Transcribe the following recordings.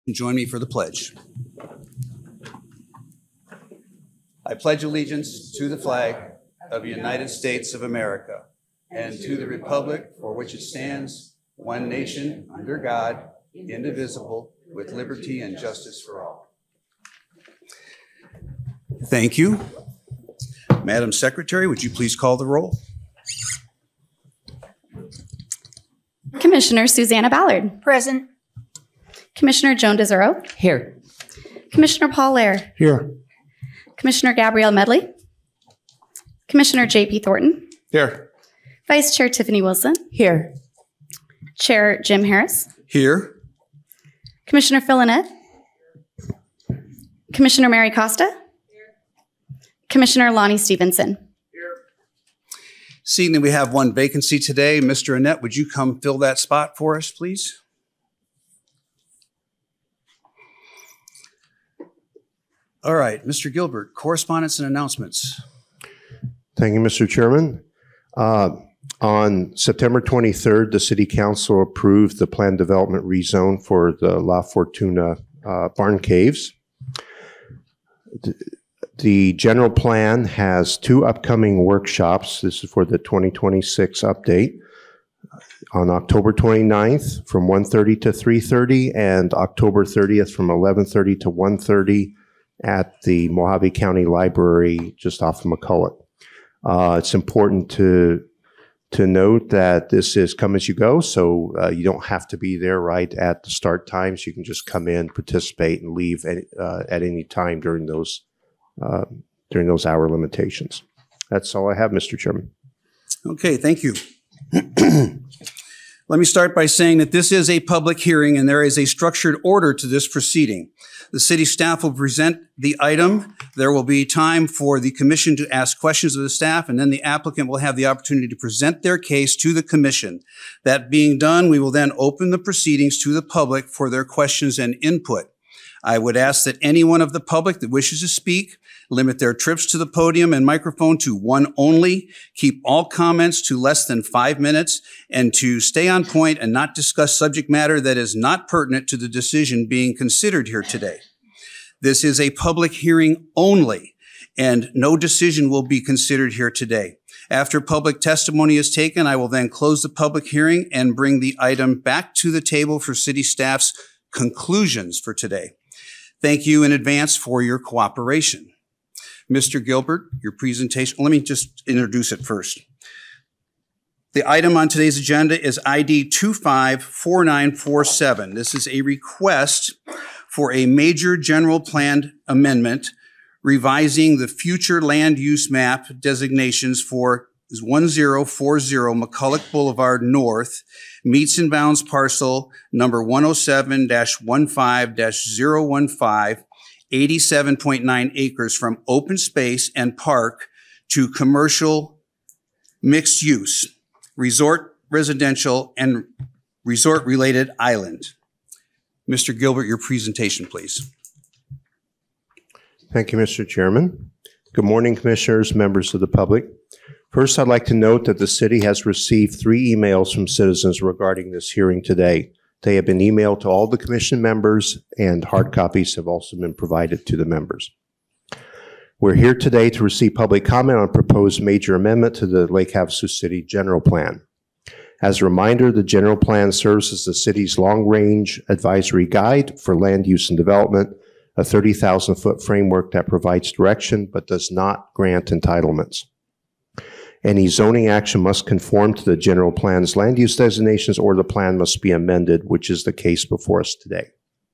Join me for the pledge. I pledge allegiance to the flag of the United States of America and to the republic for which it stands, one nation, under God, indivisible, with liberty and justice for all. Thank you. Madam Secretary, would you please call the roll? Commissioner Susanna Ballard. Present. Commissioner Joan DeZuro. Here. Commissioner Paul Lair. Here. Commissioner Gabrielle Medley. Commissioner J.P. Thornton. Here. Vice Chair Tiffany Wilson. Here. Chair Jim Harris. Here. Commissioner Phil Lynette. Commissioner Mary Costa. Commissioner Lonnie Stevenson. Seeing that we have one vacancy today, Mr. Annette, would you come fill that spot for us, please? All right, Mr. Gilbert, correspondence and announcements. Thank you, Mr. Chairman. On September 23rd, the City Council approved the planned development rezone for the La Fortuna Barn Caves. The general plan has two upcoming workshops. This is for the 2026 update. On October 29th from 1:30 to 3:30 and October 30th from 11:30 to 1:30 at the Mojave County Library just off of McCulloch. It's important to note that this is come as you go, so you don't have to be there right at the start times. You can just come in, participate, and leave at any time during those hour limitations. That's all I have, Mr. Chairman. Okay, thank you. Let me start by saying that this is a public hearing and there is a structured order to this proceeding. The city staff will present the item. There will be time for the commission to ask questions of the staff, and then the applicant will have the opportunity to present their case to the commission. That being done, we will then open the proceedings to the public for their questions and input. I would ask that anyone of the public that wishes to speak limit their trips to the podium and microphone to one only, keep all comments to less than 5 minutes, and to stay on point and not discuss subject matter that is not pertinent to the decision being considered here today. This is a public hearing only, and no decision will be considered here today. After public testimony is taken, I will then close the public hearing and bring the item back to the table for city staff's conclusions for today. Thank you in advance for your cooperation. Mr. Gilbert, your presentation, let me just introduce it first. The item on today's agenda is ID 254947. This is a request for a major general plan amendment revising the future land use map designations for 1040 McCulloch Boulevard North, meets and bounds parcel number 107-15-015, 87.9 acres from open space and park to commercial mixed use, resort residential, and resort related island. Mr. Gilbert, your presentation, please. Thank you, Mr. Chairman. Good morning, commissioners, members of the public. First, I'd like to note that the city has received 3 emails from citizens regarding this hearing today. They have been emailed to all the commission members, and hard copies have also been provided to the members. We're here today to receive public comment on a proposed major amendment to the Lake Havasu City General Plan. As a reminder, the General Plan serves as the city's long-range advisory guide for land use and development, a 30,000-foot framework that provides direction but does not grant entitlements. Any zoning action must conform to the general plan's land use designations, or the plan must be amended, which is the case before us today.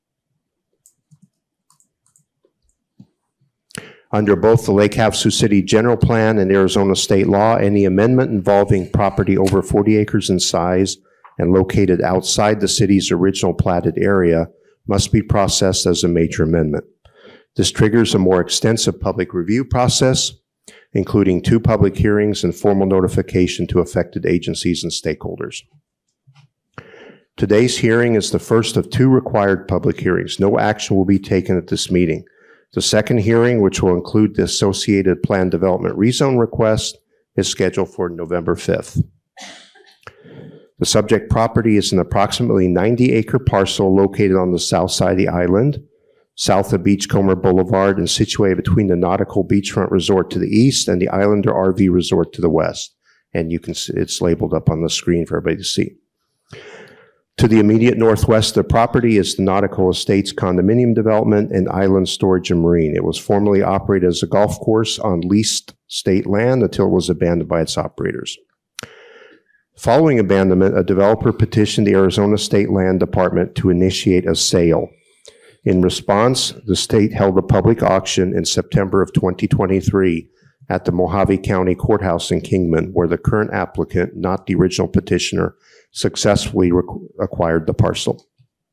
Under both the Lake Havasu City General Plan and Arizona state law, any amendment involving property over 40 acres in size and located outside the city's original platted area must be processed as a major amendment. This triggers a more extensive public review process, including 2 public hearings and formal notification to affected agencies and stakeholders. Today's hearing is the first of 2 required public hearings. No action will be taken at this meeting. The second hearing, which will include the associated plan development rezone request, is scheduled for November 5th. The subject property is an approximately 90-acre parcel located on the south side of the island, south of Beachcomber Boulevard, and situated between the Nautical Beachfront Resort to the east and the Islander RV Resort to the west. And you can see it's labeled up on the screen for everybody to see. To the immediate northwest of the property is the Nautical Estates condominium development and Island Storage and Marine. It was formerly operated as a golf course on leased state land until it was abandoned by its operators. Following abandonment, a developer petitioned the Arizona State Land Department to initiate a sale. In response, the state held a public auction in September of 2023 at the Mojave County Courthouse in Kingman, where the current applicant, not the original petitioner, successfully acquired the parcel.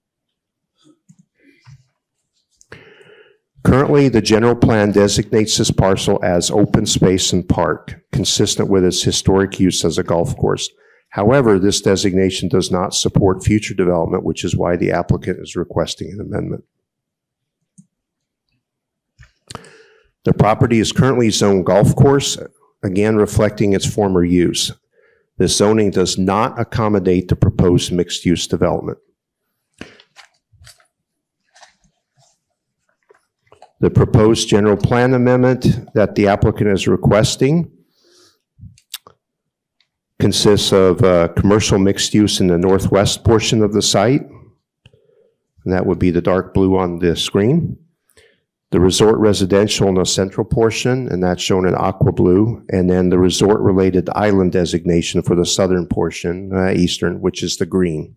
Currently, the general plan designates this parcel as open space and park, consistent with its historic use as a golf course. However, this designation does not support future development, which is why the applicant is requesting an amendment. The property is currently zoned golf course, again reflecting its former use. This zoning does not accommodate the proposed mixed-use development. The proposed general plan amendment that the applicant is requesting consists of commercial mixed use in the northwest portion of the site, and that would be the dark blue on the screen. The resort residential in the central portion, and that's shown in aqua blue, and then the resort-related island designation for the southern portion, eastern, which is the green.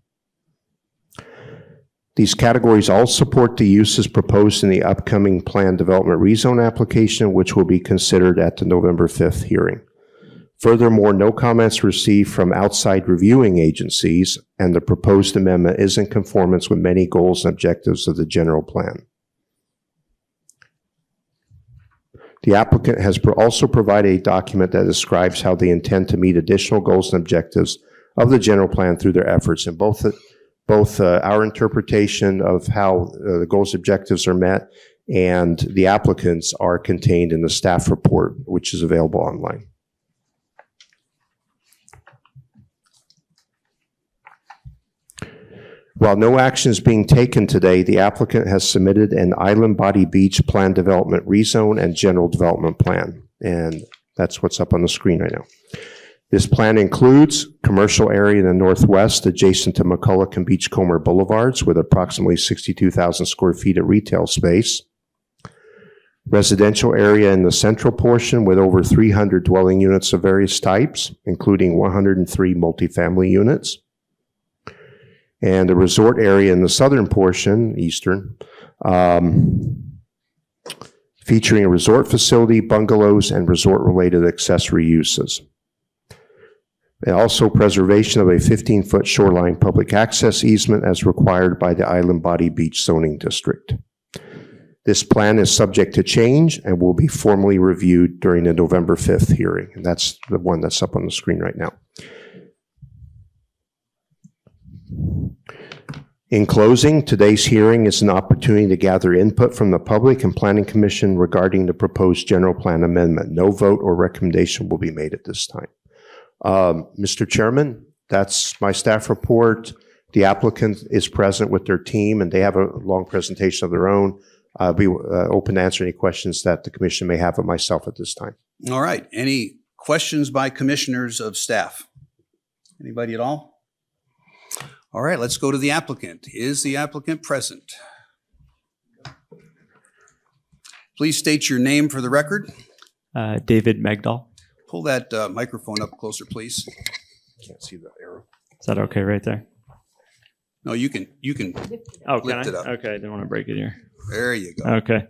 These categories all support the uses proposed in the upcoming planned development rezone application, which will be considered at the November 5th hearing. Furthermore, no comments received from outside reviewing agencies, and the proposed amendment is in conformance with many goals and objectives of the general plan. The applicant has also provided a document that describes how they intend to meet additional goals and objectives of the general plan through their efforts. And both our interpretation of how the goals and objectives are met and the applicants are contained in the staff report, which is available online. While no action is being taken today, the applicant has submitted an Island Body Beach Plan Development Rezone and General Development Plan, and that's what's up on the screen right now. This plan includes commercial area in the northwest adjacent to McCulloch and Beachcomber Boulevards with approximately 62,000 square feet of retail space. Residential area in the central portion with over 300 dwelling units of various types, including 103 multifamily units. And a resort area in the southern portion, eastern, featuring a resort facility, bungalows, and resort-related accessory uses. And also preservation of a 15-foot shoreline public access easement as required by the Island Body Beach Zoning District. This plan is subject to change and will be formally reviewed during the November 5th hearing. And that's the one that's up on the screen right now. In closing, today's hearing is an opportunity to gather input from the public and Planning Commission regarding the proposed general plan amendment. No vote or recommendation will be made at this time. Mr. Chairman, that's my staff report. The applicant is present with their team and they have a long presentation of their own. I'll be open to answer any questions that the commission may have of myself at this time. All right. Any questions by commissioners of staff? Anybody at all? All right, let's go to the applicant. Is the applicant present? Please state your name for the record. David Megdal. Pull that microphone up closer, please. Can't see the arrow. Is that okay right there? No, you can Oh, lift it up. Okay, I didn't want to break it here. There you go. Okay.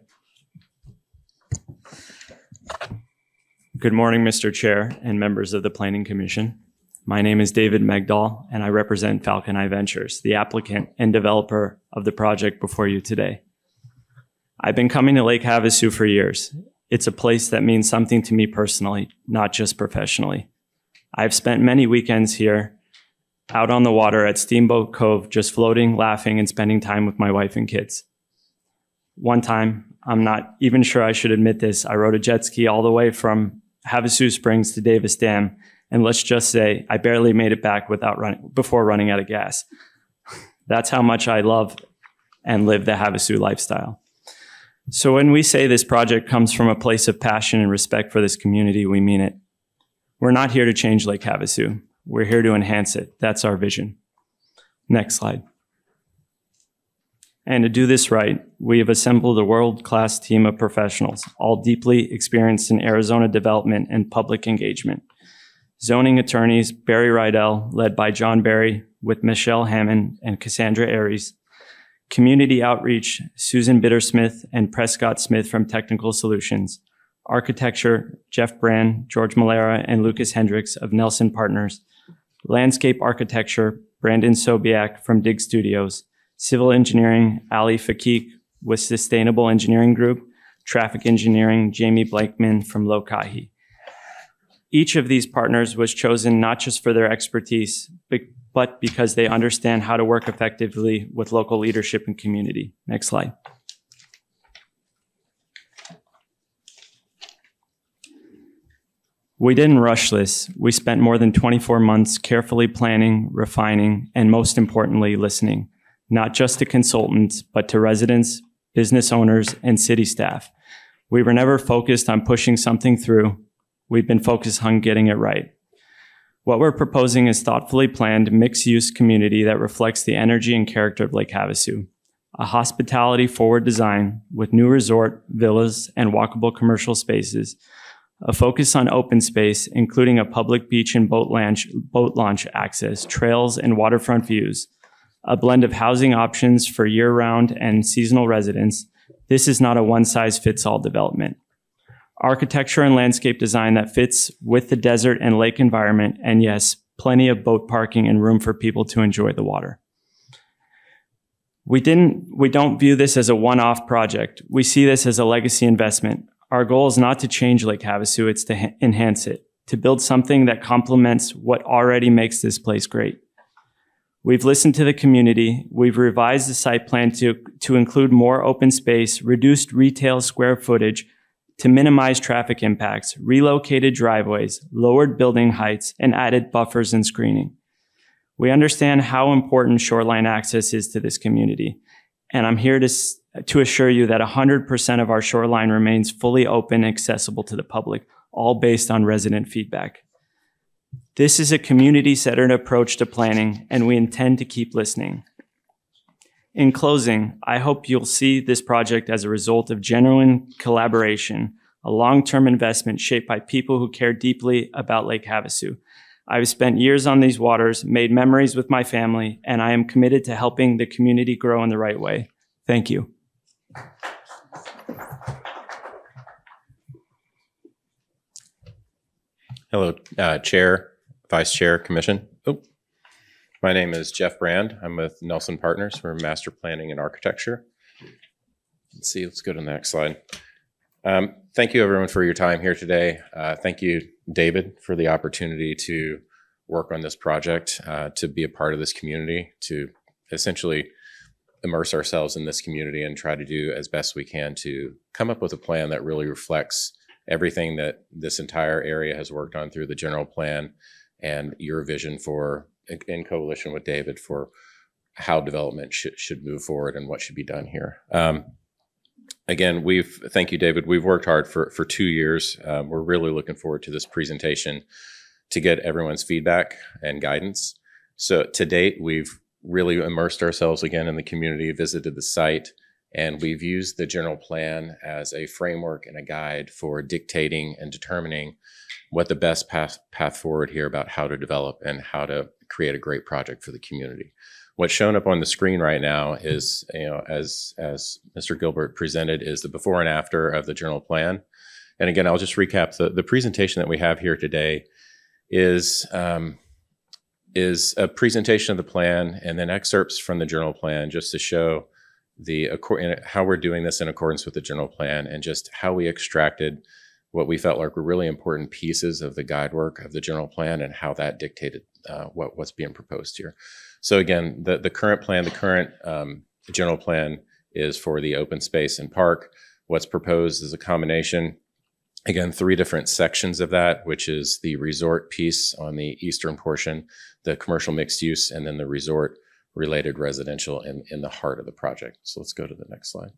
Good morning, Mr. Chair and members of the Planning Commission. My name is David Megdal, and I represent Falcon Eye Ventures, the applicant and developer of the project before you today. I've been coming to Lake Havasu for years. It's a place that means something to me personally, not just professionally. I've spent many weekends here, out on the water at Steamboat Cove, just floating, laughing, and spending time with my wife and kids. One time, I'm not even sure I should admit this, I rode a jet ski all the way from Havasu Springs to Davis Dam And let's just say I barely made it back before running out of gas. That's how much I love and live the Havasu lifestyle. So when we say this project comes from a place of passion and respect for this community, we mean it. We're not here to change Lake Havasu. We're here to enhance it. That's our vision. Next slide. And to do this right, we have assembled a world-class team of professionals, all deeply experienced in Arizona development and public engagement. Zoning attorneys, Barry Rydell, led by John Barry, with Michelle Hammond and Cassandra Aries. Community outreach, Susan Bittersmith and Prescott Smith from Technical Solutions. Architecture, Jeff Brand, George Malera, and Lucas Hendricks of Nelson Partners. Landscape architecture, Brandon Sobiak from Dig Studios. Civil engineering, Ali Fakik with Sustainable Engineering Group. Traffic engineering, Jamie Blankman from Lokahi. Each of these partners was chosen not just for their expertise, but because they understand how to work effectively with local leadership and community. Next slide. We didn't rush this. We spent more than 24 months carefully planning, refining, and most importantly, listening, not just to consultants, but to residents, business owners, and city staff. We were never focused on pushing something through. We've been focused on getting it right. What we're proposing is thoughtfully planned mixed-use community that reflects the energy and character of Lake Havasu. A hospitality-forward design with new resort, villas, and walkable commercial spaces. A focus on open space, including a public beach and boat launch access, trails, and waterfront views. A blend of housing options for year-round and seasonal residents. This is not a one-size-fits-all development. Architecture and landscape design that fits with the desert and lake environment, and yes, plenty of boat parking and room for people to enjoy the water. We don't view this as a one-off project. We see this as a legacy investment. Our goal is not to change Lake Havasu, it's to enhance it, to build something that complements what already makes this place great. We've listened to the community. We've revised the site plan to include more open space, reduced retail square footage, to minimize traffic impacts, relocated driveways, lowered building heights, and added buffers and screening. We understand how important shoreline access is to this community, and I'm here to assure you that 100% of our shoreline remains fully open and accessible to the public, all based on resident feedback. This is a community-centered approach to planning, and we intend to keep listening. In closing, I hope you'll see this project as a result of genuine collaboration, a long-term investment shaped by people who care deeply about Lake Havasu. I've spent years on these waters, made memories with my family, and I am committed to helping the community grow in the right way. Thank you. Hello, Chair, Vice Chair, Commission. My name is Jeff Brand. I'm with Nelson Partners for Master Planning and Architecture. Let's go to the next slide. Thank you everyone for your time here today. Thank you, David, for the opportunity to work on this project, to be a part of this community, to essentially immerse ourselves in this community and try to do as best we can to come up with a plan that really reflects everything that this entire area has worked on through the general plan and your vision for, in coalition with David, for how development should move forward and what should be done here. Again, thank you, David. We've worked hard for 2 years. We're really looking forward to this presentation to get everyone's feedback and guidance. So to date, we've really immersed ourselves again in the community, visited the site, and we've used the general plan as a framework and a guide for dictating and determining what the best path forward here about how to develop and how to create a great project for the community. What's shown up on the screen right now is, as Mr. Gilbert presented, is the before and after of the general plan. And again, I'll just recap the presentation that we have here today is a presentation of the plan and then excerpts from the general plan just to show how we're doing this in accordance with the general plan and just how we extracted what we felt like were really important pieces of the guide work of the general plan and how that dictated what's being proposed here. So again, the current plan, the current general plan is for the open space and park. What's proposed is a combination Again, 3 different sections of that, which is the resort piece on the eastern portion, the commercial mixed use, and then the resort related residential in the heart of the project. So let's go to the next slide.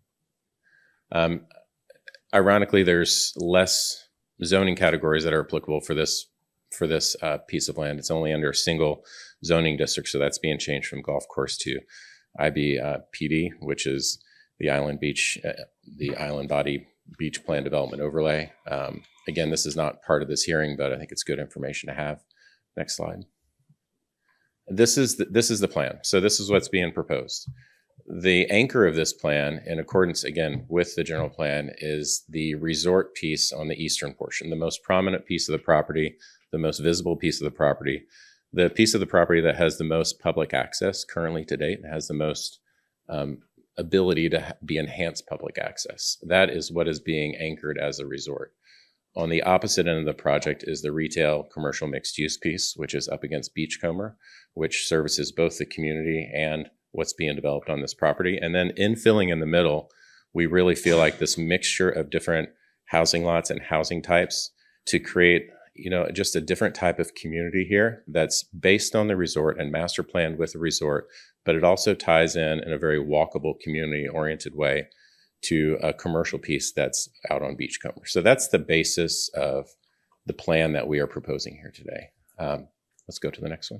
Ironically, there's less zoning categories that are applicable for this piece of land. It's only under a single zoning district, so that's being changed from golf course to IBPD, which is the Island Body Beach Plan Development Overlay. Again, this is not part of this hearing, but I think it's good information to have. Next slide. This is the plan. So this is what's being proposed. The anchor of this plan, in accordance again with the general plan, is the resort piece on the eastern portion, the most prominent piece of the property, the most visible piece of the property, the piece of the property that has the most public access currently to date, and has the most ability to be enhanced public access. That is what is being anchored as a resort. On the opposite end of the project is the retail commercial mixed use piece, which is up against Beachcomber, which services both the community and what's being developed on this property. And then infilling in the middle, we really feel like this mixture of different housing lots and housing types to create, just a different type of community here that's based on the resort and master planned with the resort, but it also ties in a very walkable, community-oriented way to a commercial piece that's out on Beachcomber. So that's the basis of the plan that we are proposing here today. Let's go to the next one.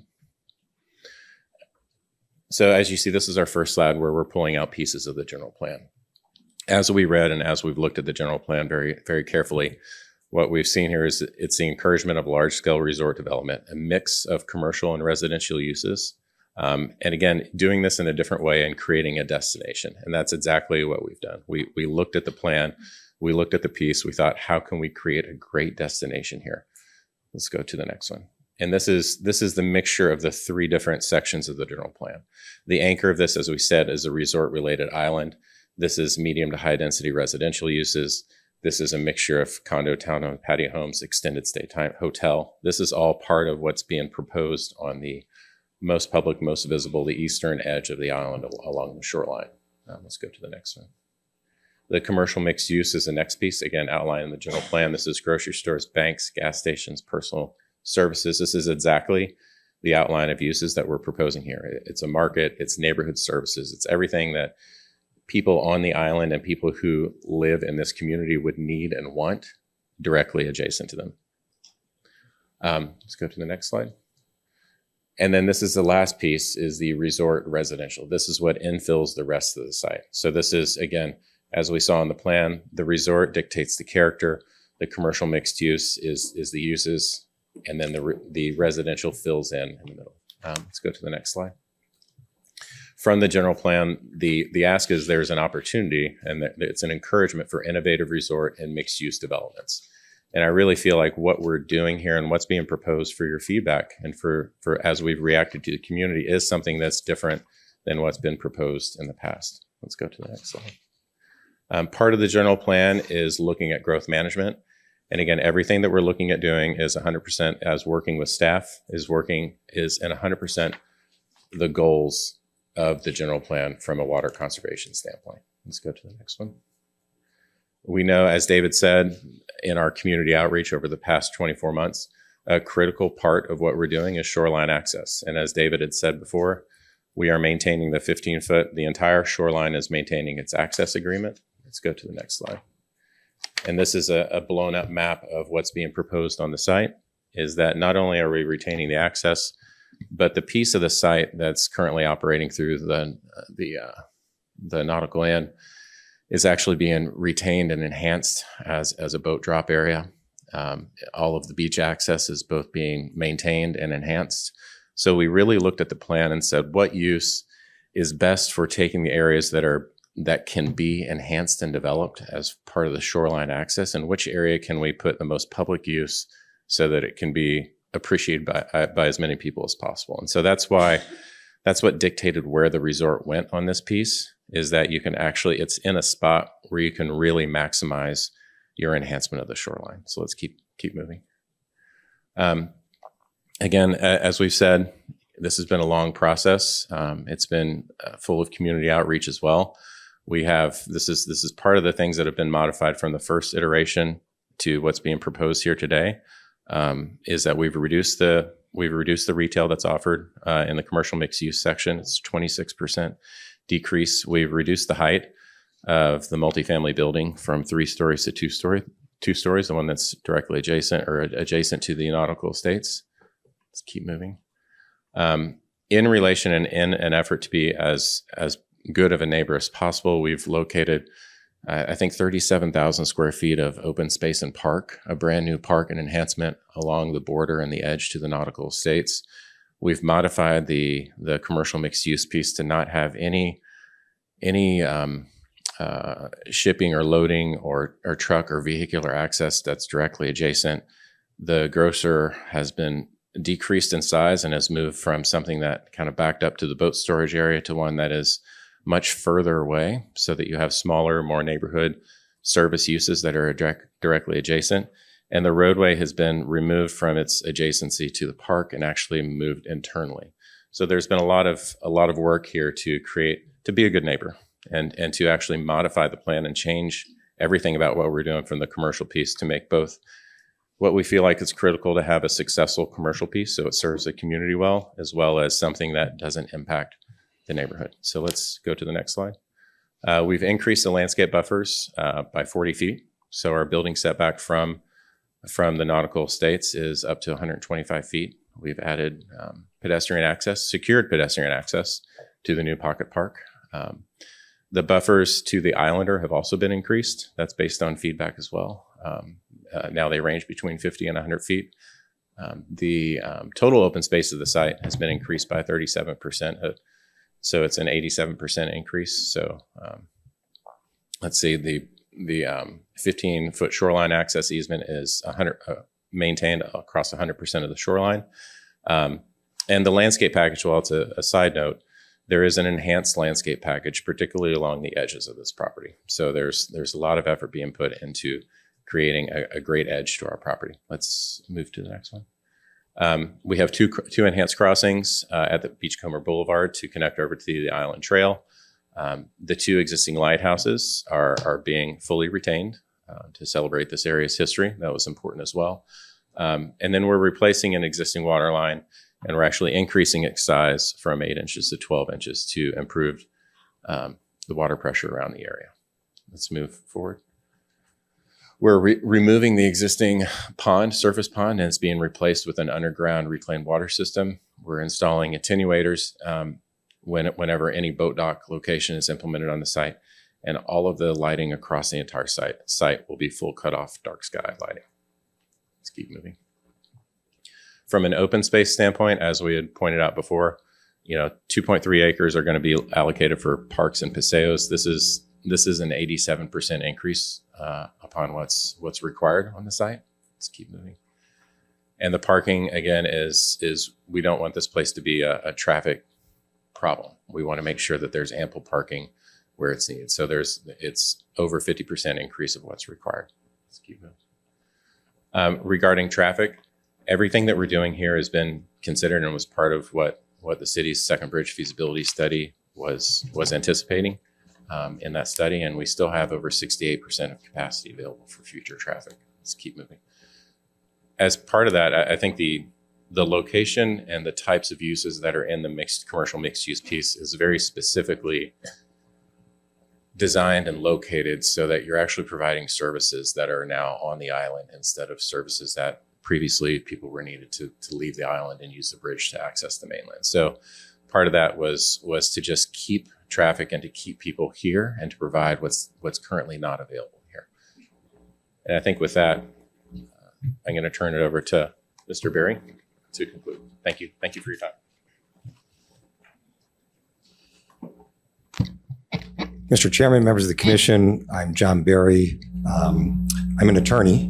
So as you see, this is our first slide where we're pulling out pieces of the general plan. As we read and as we've looked at the general plan very, very carefully, what we've seen here is it's the encouragement of large-scale resort development, a mix of commercial and residential uses. And again, doing this in a different way and creating a destination. And that's exactly what we've done. We looked at the plan, we looked at the piece, we thought, how can we create a great destination here? Let's go to the next one. And this is the mixture of the 3 different sections of the general plan. The anchor of this, as we said, is a resort-related island. This is medium to high density residential uses. This is a mixture of condo, townhome, patio homes, extended stay time, hotel. This is all part of what's being proposed on the most public, most visible, the eastern edge of the island along the shoreline. Let's go to the next one. The commercial mixed use is the next piece, again, outlined in the general plan. This is grocery stores, banks, gas stations, personal services. This is exactly the outline of uses that we're proposing here. It's a market, it's neighborhood services, it's everything that people on the island and people who live in this community would need and want directly adjacent to them. Let's go to the next slide. And then this is the last piece, is the resort residential. This is what infills the rest of the site. So this is, again, as we saw in the plan, the resort dictates the character, the commercial mixed use is the uses, and then the residential fills in the middle. Let's go to the next slide. From the general plan, the ask is there's an opportunity, and it's an encouragement for innovative resort and mixed use developments. And I really feel like what we're doing here and what's being proposed for your feedback and for as we've reacted to the community is something that's different than what's been proposed in the past. Let's go to the next slide. Part of the general plan is looking at growth management. And again, everything that we're looking at doing is 100% as working with staff is in 100% the goals of the general plan from a water conservation standpoint. Let's go to the next one. We know, as David said, in our community outreach over the past 24 months, a critical part of what we're doing is shoreline access. And as David had said before, we are maintaining the 15-foot, the entire shoreline is maintaining its access agreement. Let's go to the next slide. And this is a blown up map of what's being proposed on the site, is that not only are we retaining the access, but the piece of the site that's currently operating through the nautical inn is actually being retained and enhanced as a boat drop area. All of the beach access is both being maintained and enhanced. So we really looked at the plan and said, what use is best for taking the areas that can be enhanced and developed as part of the shoreline access, and which area can we put the most public use so that it can be appreciated by as many people as possible. And so that's what dictated where the resort went on this piece, is that you can actually, it's in a spot where you can really maximize your enhancement of the shoreline. So let's keep moving. Again, as we've said, this has been a long process. It's been full of community outreach as well. This is part of the things that have been modified from the first iteration. to what's being proposed here today is that we've reduced the retail that's offered in the commercial mixed use section. It's 26% decrease. We've reduced the height of the multifamily building from 3 stories to 2 stories, the one that's directly adjacent to the nautical estates. Let's keep moving. In relation and in an effort to be as good of a neighbor as possible, we've located, I think, 37,000 square feet of open space and park, a brand new park and enhancement along the border and the edge to the nautical estates. We've modified the commercial mixed use piece to not have any shipping or loading or truck or vehicular access that's directly adjacent. The grocer has been decreased in size and has moved from something that kind of backed up to the boat storage area to one that is much further away, so that you have smaller, more neighborhood service uses that are directly adjacent. And the roadway has been removed from its adjacency to the park and actually moved internally. So there's been a lot of work here to be a good neighbor and to actually modify the plan and change everything about what we're doing from the commercial piece to make both what we feel like is critical to have a successful commercial piece, so it serves the community well, as well as something that doesn't impact the neighborhood. So let's go to the next slide. We've increased the landscape buffers by 40 feet. So our building setback from the nautical estates is up to 125 feet. We've added pedestrian access, secured pedestrian access to the new pocket park. The buffers to the Islander have also been increased. That's based on feedback as well. Now they range between 50 and 100 feet. The total open space of the site has been increased by 37%. So it's an 87% increase. So let's see, the 15-foot shoreline access easement is maintained across 100% of the shoreline. And the landscape package, well, it's a side note, there is an enhanced landscape package, particularly along the edges of this property. So there's a lot of effort being put into creating a great edge to our property. Let's move to the next one. We have two enhanced crossings at the Beachcomber Boulevard to connect over to the Island Trail. The 2 existing lighthouses are being fully retained to celebrate this area's history. That was important as well. And then we're replacing an existing water line, and we're actually increasing its size from 8 inches to 12 inches to improve the water pressure around the area. Let's move forward. We're removing the existing surface pond, and it's being replaced with an underground reclaimed water system. We're installing attenuators whenever any boat dock location is implemented on the site, and all of the lighting across the entire site will be full cutoff dark sky lighting. Let's keep moving. From an open space standpoint, as we had pointed out before, 2.3 acres are going to be allocated for parks and paseos. This is an 87% increase upon what's required on the site. Let's keep moving. And the parking, again, is we don't want this place to be a traffic problem. We want to make sure that there's ample parking where it's needed. So it's over 50% increase of what's required. Let's keep moving. Regarding traffic, everything that we're doing here has been considered and was part of what the city's Second Bridge feasibility study was anticipating in that study, and we still have over 68% of capacity available for future traffic. Let's keep moving. As part of that, I think the location and the types of uses that are in the commercial mixed use piece is very specifically designed and located so that you're actually providing services that are now on the island instead of services that previously people were needed to leave the island and use the bridge to access the mainland. So part of that was to just keep traffic and to keep people here and to provide what's currently not available here. And I think with that, I'm going to turn it over to Mr. Berry to conclude. Thank you. Thank you for your time. Mr. Chairman, members of the commission, I'm John Berry. I'm an attorney.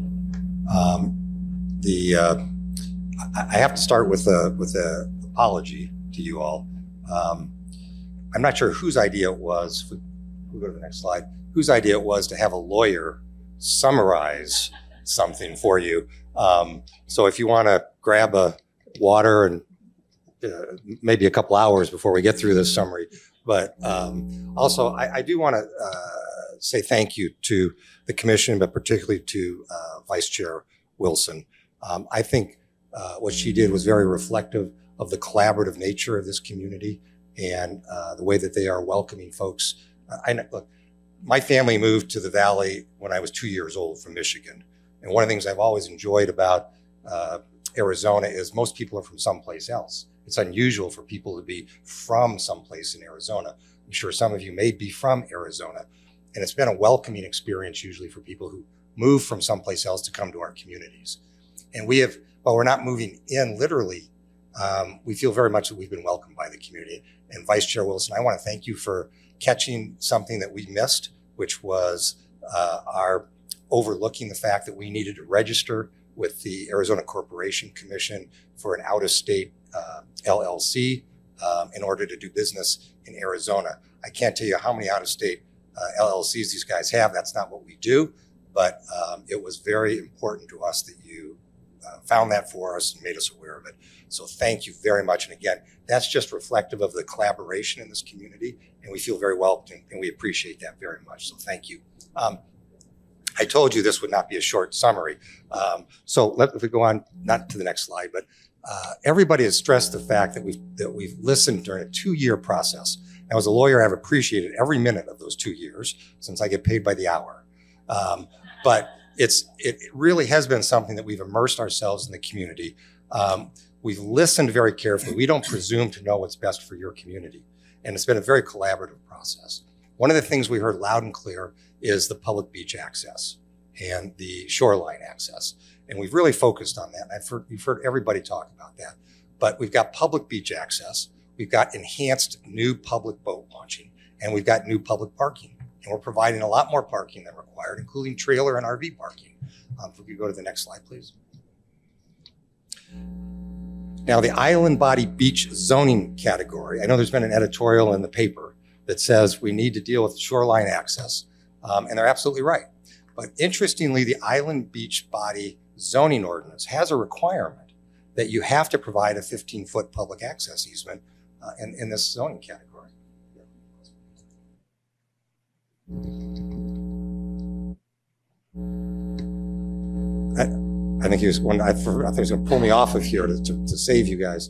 I have to start with an apology to you all. I'm not sure whose idea it was. We'll go to the next slide. Whose idea it was to have a lawyer summarize something for you. So if you want to grab a water and maybe a couple hours before we get through this summary. But also, I do want to say thank you to the commission, but particularly to Vice Chair Wilson. I think what she did was very reflective of the collaborative nature of this community and the way that they are welcoming folks. Look, my family moved to the Valley when I was 2 years old from Michigan. And one of the things I've always enjoyed about Arizona is most people are from someplace else. It's unusual for people to be from someplace in Arizona. I'm sure some of you may be from Arizona. And it's been a welcoming experience usually for people who move from someplace else to come to our communities. And we have, while we're not moving in literally, we feel very much that we've been welcomed by the community. And Vice Chair Wilson, I want to thank you for catching something that we missed, which was our overlooking the fact that we needed to register with the Arizona Corporation Commission for an out-of-state LLC in order to do business in Arizona. I can't tell you how many out-of-state LLCs these guys have. That's not what we do, but it was very important to us that you found that for us and made us aware of it. So thank you very much. And again, that's just reflective of the collaboration in this community, and we feel very welcome, and we appreciate that very much. So thank you. I told you this would not be a short summary. So if we go on, not to the next slide, but everybody has stressed the fact that we've listened during a 2-year process. Now, as a lawyer, I've appreciated every minute of those 2 years since I get paid by the hour. But it really has been something that we've immersed ourselves in the community. We've listened very carefully. We don't presume to know what's best for your community. And it's been a very collaborative process. One of the things we heard loud and clear is the public beach access and the shoreline access. And we've really focused on that. And you've heard everybody talk about that. But we've got public beach access. We've got enhanced new public boat launching. And we've got new public parking. And we're providing a lot more parking than required, including trailer and RV parking. If we could go to the next slide, please. Now, the island body beach zoning category, I know there's been an editorial in the paper that says we need to deal with shoreline access, and they're absolutely right. But interestingly, the island beach body zoning ordinance has a requirement that you have to provide a 15-foot public access easement in this zoning category. I think he was going to pull me off of here to save you guys.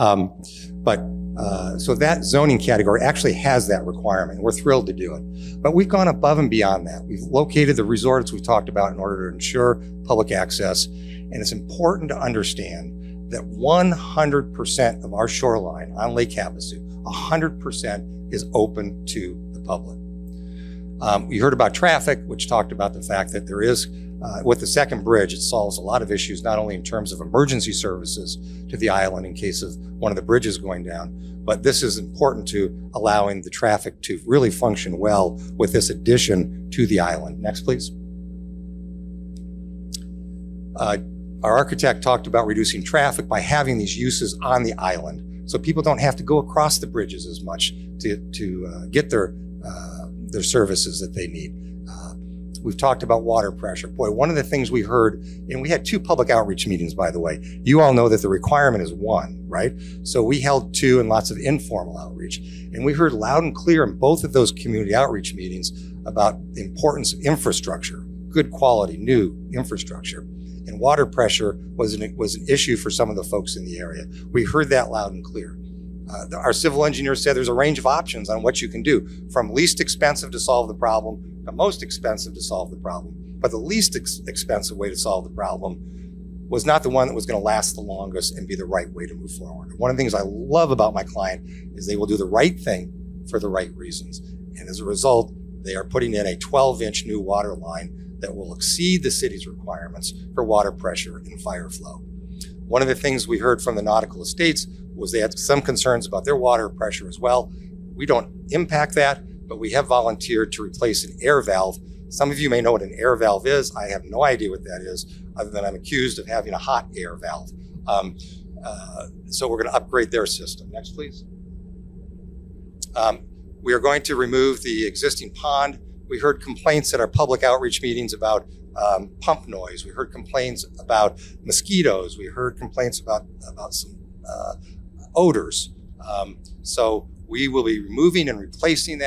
So that zoning category actually has that requirement. We're thrilled to do it. But we've gone above and beyond that. We've located the resorts we've talked about in order to ensure public access. And it's important to understand that 100% of our shoreline on Lake Havasu, 100% is open to the public. We heard about traffic, which talked about the fact that there is, with the second bridge, it solves a lot of issues, not only in terms of emergency services to the island in case of one of the bridges going down, but this is important to allowing the traffic to really function well with this addition to the island. Next, please. Our architect talked about reducing traffic by having these uses on the island, so people don't have to go across the bridges as much to get their services that they need. We've talked about water pressure. Boy, one of the things we heard, and we had 2 public outreach meetings, by the way. You all know that the requirement is 1, right? So we held 2 and lots of informal outreach. And we heard loud and clear in both of those community outreach meetings about the importance of infrastructure, good quality, new infrastructure. And water pressure was an issue for some of the folks in the area. We heard that loud and clear. Our civil engineer said there's a range of options on what you can do, from least expensive to solve the problem to most expensive to solve the problem. But the least expensive way to solve the problem was not the one that was going to last the longest and be the right way to move forward. One of the things I love about my client is they will do the right thing for the right reasons. And as a result, they are putting in a 12-inch new water line that will exceed the city's requirements for water pressure and fire flow. One of the things we heard from the Nautical Estates was they had some concerns about their water pressure as well. We don't impact that, but we have volunteered to replace an air valve. Some of you may know what an air valve is. I have no idea what that is, other than I'm accused of having a hot air valve. So we're going to upgrade their system. Next, please. We are going to remove the existing pond. We heard complaints at our public outreach meetings about pump noise. We heard complaints about mosquitoes. We heard complaints about some odors. So we will be removing and replacing that,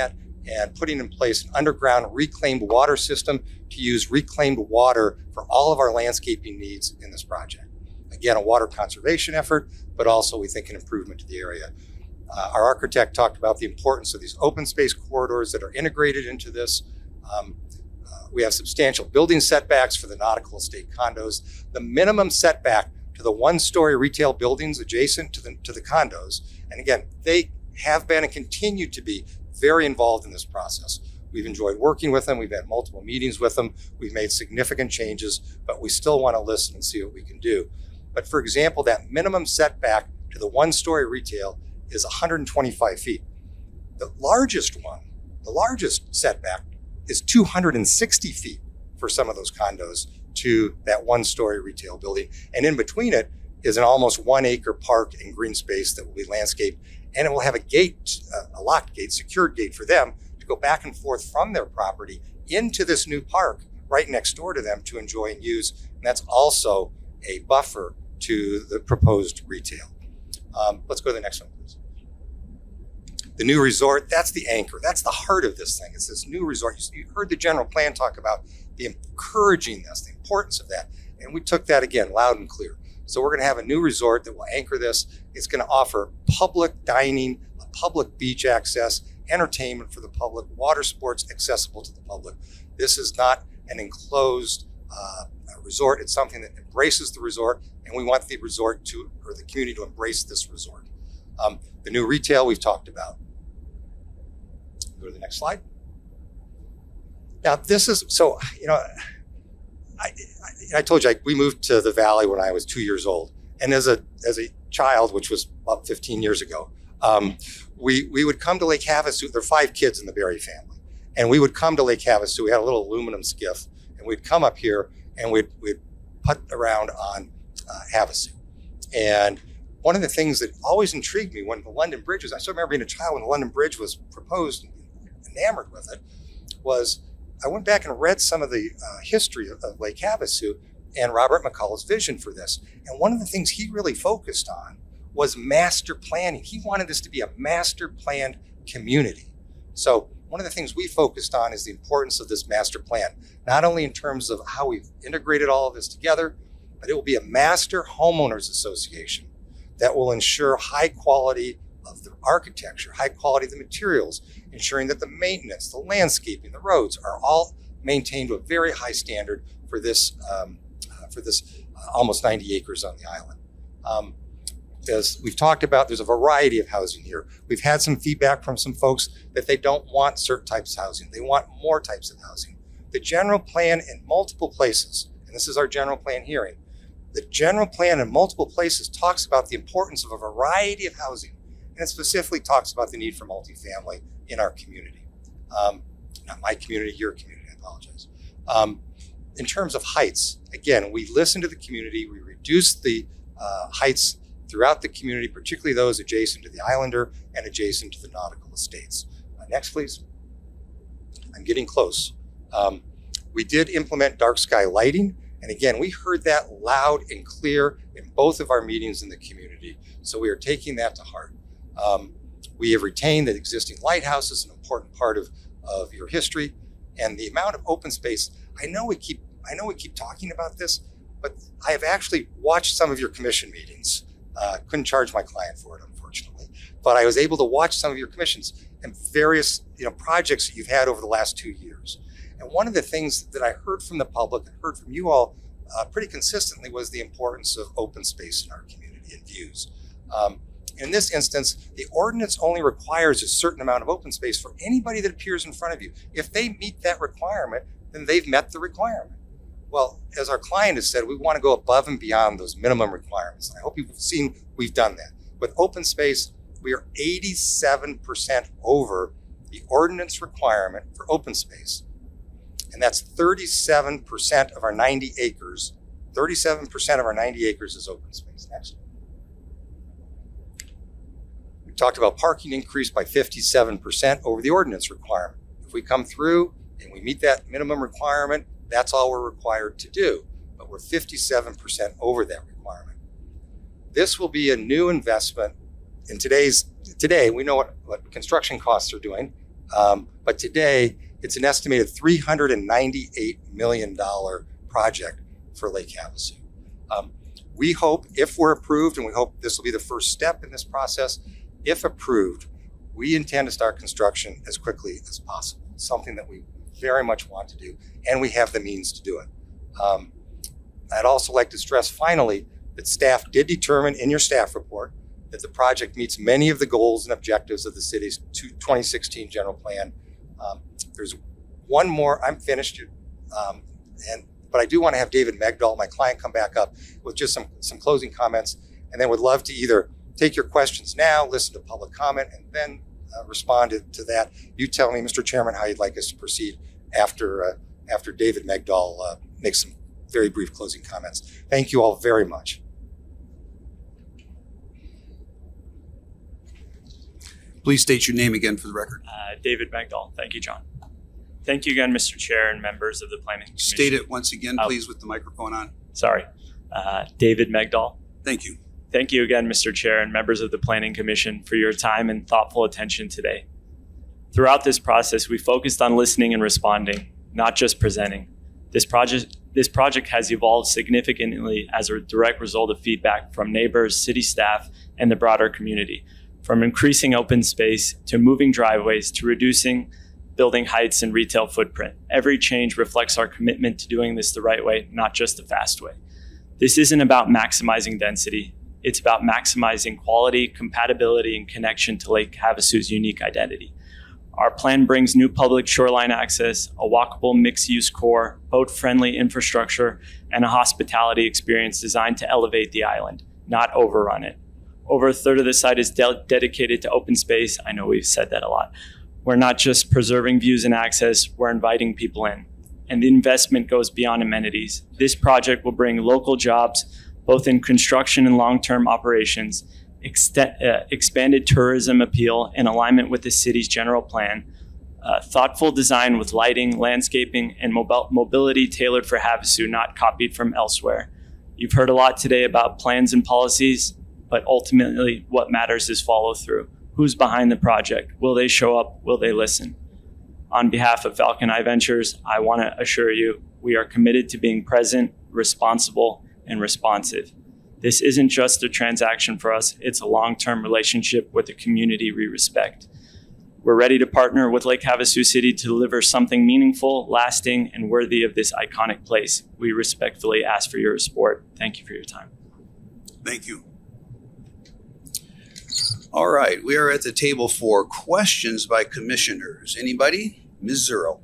and putting in place an underground reclaimed water system to use reclaimed water for all of our landscaping needs in this project. Again, a water conservation effort, but also we think an improvement to the area. Our architect talked about the importance of these open space corridors that are integrated into this. We have substantial building setbacks for the nautical estate condos. The minimum setback to the one-story retail buildings adjacent to the condos. And again, they have been and continue to be very involved in this process. We've enjoyed working with them. We've had multiple meetings with them. We've made significant changes, but we still want to listen and see what we can do. But for example, that minimum setback to the one-story retail is 125 feet. The largest setback is 260 feet for some of those condos to that one-story retail building. And in between it is an almost 1 acre park and green space that will be landscaped. And it will have a gate, a locked gate, secured gate for them to go back and forth from their property into this new park right next door to them to enjoy and use. And that's also a buffer to the proposed retail. Let's go to the next one, please. The new resort, that's the anchor. That's the heart of this thing. It's this new resort. You heard the general plan talk about the encouraging this, the importance of that. And we took that again, loud and clear. So we're going to have a new resort that will anchor this. It's going to offer public dining, public beach access, entertainment for the public, water sports accessible to the public. This is not an enclosed resort. It's something that embraces the resort, and we want the resort to, or the community to embrace this resort. The new retail we've talked about. Go to the next slide. Now this is, so, you know, I told you we moved to the Valley when I was 2 years old. And as a child, which was about 15 years ago, we would come to Lake Havasu. There are 5 kids in the Berry family. And we would come to Lake Havasu. We had a little aluminum skiff. And we'd come up here and we'd putt around on Havasu. And one of the things that always intrigued me when the London Bridge was, I still remember being a child when the London Bridge was proposed and enamored with it, was I went back and read some of the history of Lake Havasu and Robert McCullough's vision for this. And one of the things he really focused on was master planning. He wanted this to be a master planned community. So one of the things we focused on is the importance of this master plan, not only in terms of how we've integrated all of this together, but it will be a master homeowners association that will ensure high quality of the architecture, high quality of the materials, ensuring that the maintenance, the landscaping, the roads are all maintained to a very high standard for this almost 90 acres on the island. As we've talked about, there's a variety of housing here. We've had some feedback from some folks that they don't want certain types of housing. They want more types of housing. The general plan in multiple places, and this is our general plan hearing, the general plan in multiple places talks about the importance of a variety of housing, and it specifically talks about the need for multifamily in our community. Not my community, your community, I apologize. In terms of heights, again, we listen to the community, we reduce the heights throughout the community, particularly those adjacent to the Islander and adjacent to the nautical estates. Next, please. I'm getting close. We did implement dark sky lighting. And again, we heard that loud and clear in both of our meetings in the community. So we are taking that to heart. We have retained that existing lighthouse is an important part of your history, and the amount of open space. I know we keep talking about this, but I have actually watched some of your commission meetings. Couldn't charge my client for it, unfortunately, but I was able to watch some of your commissions and various projects that you've had over the last 2 years. And one of the things that I heard from the public and heard from you all pretty consistently was the importance of open space in our community and views. In this instance, the ordinance only requires a certain amount of open space for anybody that appears in front of you. If they meet that requirement, then they've met the requirement. Well, as our client has said, we want to go above and beyond those minimum requirements. I hope you've seen we've done that. With open space, we are 87% over the ordinance requirement for open space. And that's 37% of our 90 acres. 37% of our 90 acres is open space. Next. We talked about parking increase by 57% over the ordinance requirement. If we come through and we meet that minimum requirement, that's all we're required to do. But we're 57% over that requirement. This will be a new investment. Today, we know what construction costs are doing. But today, it's an estimated $398 million project for Lake Havasu. We hope, if we're approved, and we hope this will be the first step in this process, if approved, we intend to start construction as quickly as possible. It's something that we very much want to do, and we have the means to do it. I'd also like to stress finally that staff did determine in your staff report that the project meets many of the goals and objectives of the city's 2016 general plan. There's one more, I'm finished, but I do want to have David Megdal, my client, come back up with just some closing comments, and then would love to either take your questions now, listen to public comment, and then respond to that. You tell me, Mr. Chairman, how you'd like us to proceed after David Megdal makes some very brief closing comments. Thank you all very much. Please state your name again for the record. David Megdal. Thank you, John. Thank you again, Mr. Chair and members of the Planning Commission. State it once again, please, with the microphone on. Sorry. David Megdal. Thank you. Thank you again, Mr. Chair and members of the Planning Commission, for your time and thoughtful attention today. Throughout this process, we focused on listening and responding, not just presenting. This project has evolved significantly as a direct result of feedback from neighbors, city staff, and the broader community. From increasing open space to moving driveways to reducing building heights and retail footprint. Every change reflects our commitment to doing this the right way, not just the fast way. This isn't about maximizing density. It's about maximizing quality, compatibility, and connection to Lake Havasu's unique identity. Our plan brings new public shoreline access, a walkable mixed-use core, boat-friendly infrastructure, and a hospitality experience designed to elevate the island, not overrun it. Over a third of the site is dedicated to open space. I know we've said that a lot. We're not just preserving views and access, we're inviting people in. And the investment goes beyond amenities. This project will bring local jobs, both in construction and long-term operations, expanded tourism appeal in alignment with the city's general plan, thoughtful design with lighting, landscaping, and mobility tailored for Havasu, not copied from elsewhere. You've heard a lot today about plans and policies, but ultimately what matters is follow through. Who's behind the project? Will they show up? Will they listen? On behalf of Falcon Eye Ventures, I want to assure you we are committed to being present, responsible, and responsive. This isn't just a transaction for us, it's a long-term relationship with the community we respect. We're ready to partner with Lake Havasu City to deliver something meaningful, lasting, and worthy of this iconic place. We respectfully ask for your support. Thank you for your time. Thank you. All right, we are at the table for questions by commissioners. Anybody? Ms. Zero.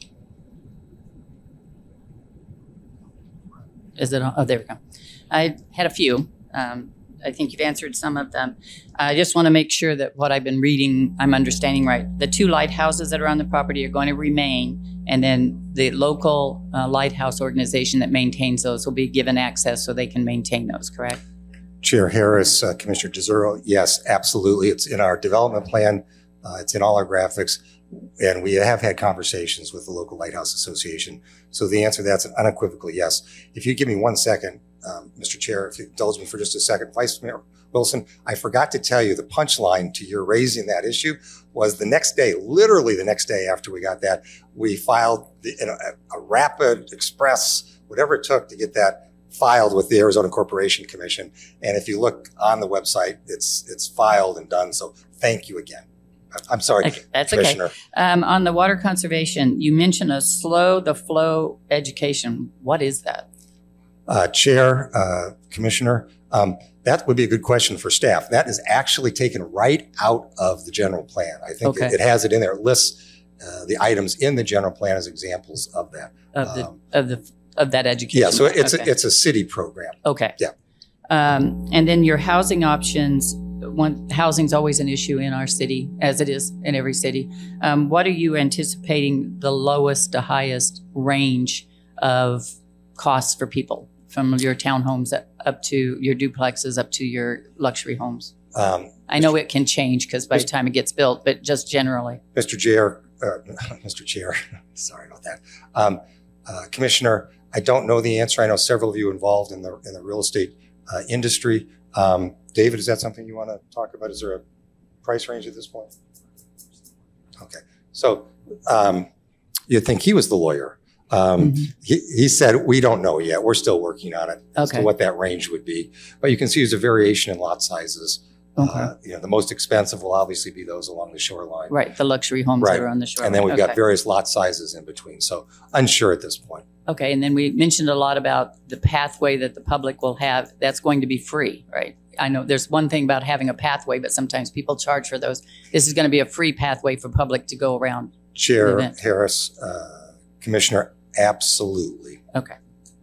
Is it on? Oh, there we go. I had a few. I think you've answered some of them. I just want to make sure that what I've been reading, I'm understanding right. The 2 lighthouses that are on the property are going to remain, and then the local lighthouse organization that maintains those will be given access so they can maintain those, correct? Chair Harris, Commissioner DeZuro, yes, absolutely. It's in our development plan. It's in all our graphics. And we have had conversations with the local Lighthouse Association. So the answer to that's an unequivocal yes. If you give me 1 second, Mr. Chair, if you indulge me for just a second. Vice Mayor Wilson, I forgot to tell you the punchline to your raising that issue was the next day, literally the next day after we got that, we filed a rapid express, whatever it took to get that filed with the Arizona Corporation Commission. And if you look on the website, it's filed and done. So thank you again. I'm sorry, okay, that's Commissioner. Okay. On the water conservation, you mentioned a slow the flow education. What is that? Chair, Commissioner, that would be a good question for staff. That is actually taken right out of the general plan. I think Okay. it has it in there. It lists the items in the general plan as examples of that. Of that education. Yeah, so it's okay. it's a city program. Okay. Yeah. And then your housing options. Housing's always an issue in our city, as it is in every city. What are you anticipating the lowest to highest range of costs for people, from your townhomes up to your duplexes up to your luxury homes? I know it can change because by the time it gets built, but just generally. Mr. Chair, sorry about that. Commissioner, I don't know the answer. I know several of you involved in the real estate industry. David, is that something you want to talk about? Is there a price range at this point? Okay. So you'd think he was the lawyer. He said, we don't know yet. We're still working on it as to Okay. what that range would be. But you can see there's a variation in lot sizes. Okay. The most expensive will obviously be those along the shoreline. Right, the luxury homes Right. that are on the shore. And then we've Okay. got various lot sizes in between. So unsure at this point. Okay, and then we mentioned a lot about the pathway that the public will have. That's going to be free, right? I know there's one thing about having a pathway, but sometimes people charge for those. This is going to be a free pathway for public to go around. Chair Event. Harris, Commissioner, absolutely. Okay.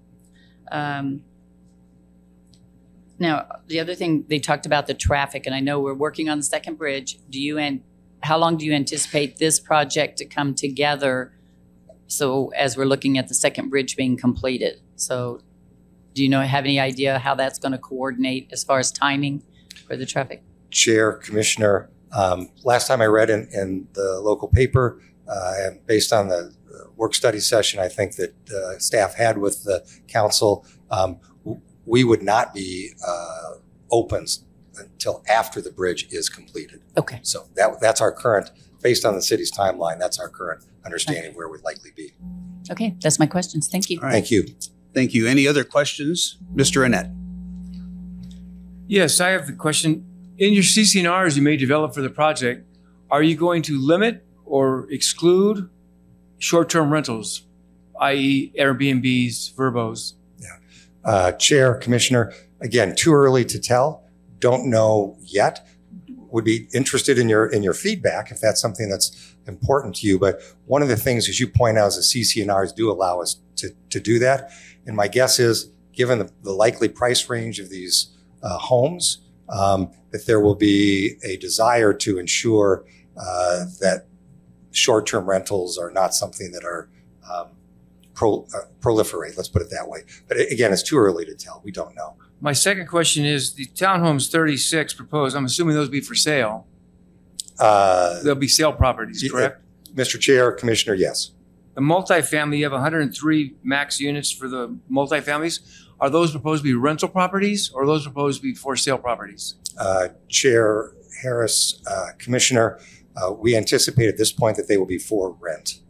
Now, the other thing, they talked about the traffic, and I know we're working on the second bridge. How long do you anticipate this project to come together? So as we're looking at the second bridge being completed, so do you have any idea how that's going to coordinate as far as timing for the traffic? Chair, Commissioner, last time I read in the local paper, and based on the work study session, I think that staff had with the council, we would not be open until after the bridge is completed. Okay. So that's our current, based on the city's timeline, that's our current understanding of where we'd likely be. Okay, that's my questions. Thank you. All right. Thank you. Thank you. Any other questions? Mr. Annette? Yes, I have the question. In your CCNRs you may develop for the project, are you going to limit or exclude short-term rentals, i.e. Airbnbs, Verbos? Chair, Commissioner, again, too early to tell. Don't know yet. Would be interested in your feedback if that's something that's important to you. But one of the things, as you point out, is the CCNRs do allow us to do that. And my guess is, given the likely price range of these homes, that there will be a desire to ensure that short-term rentals are not something that are proliferate, let's put it that way. But again, it's too early to tell. We don't know. My second question is the townhomes 36 proposed, I'm assuming those will be for sale. They'll be sale properties, Yeah. correct? Mr. Chair, Commissioner, yes. The multifamily, you have 103 max units for the multifamilies. Are those proposed to be rental properties or are those proposed to be for sale properties? Chair Harris, Commissioner, we anticipate at this point that they will be for rent.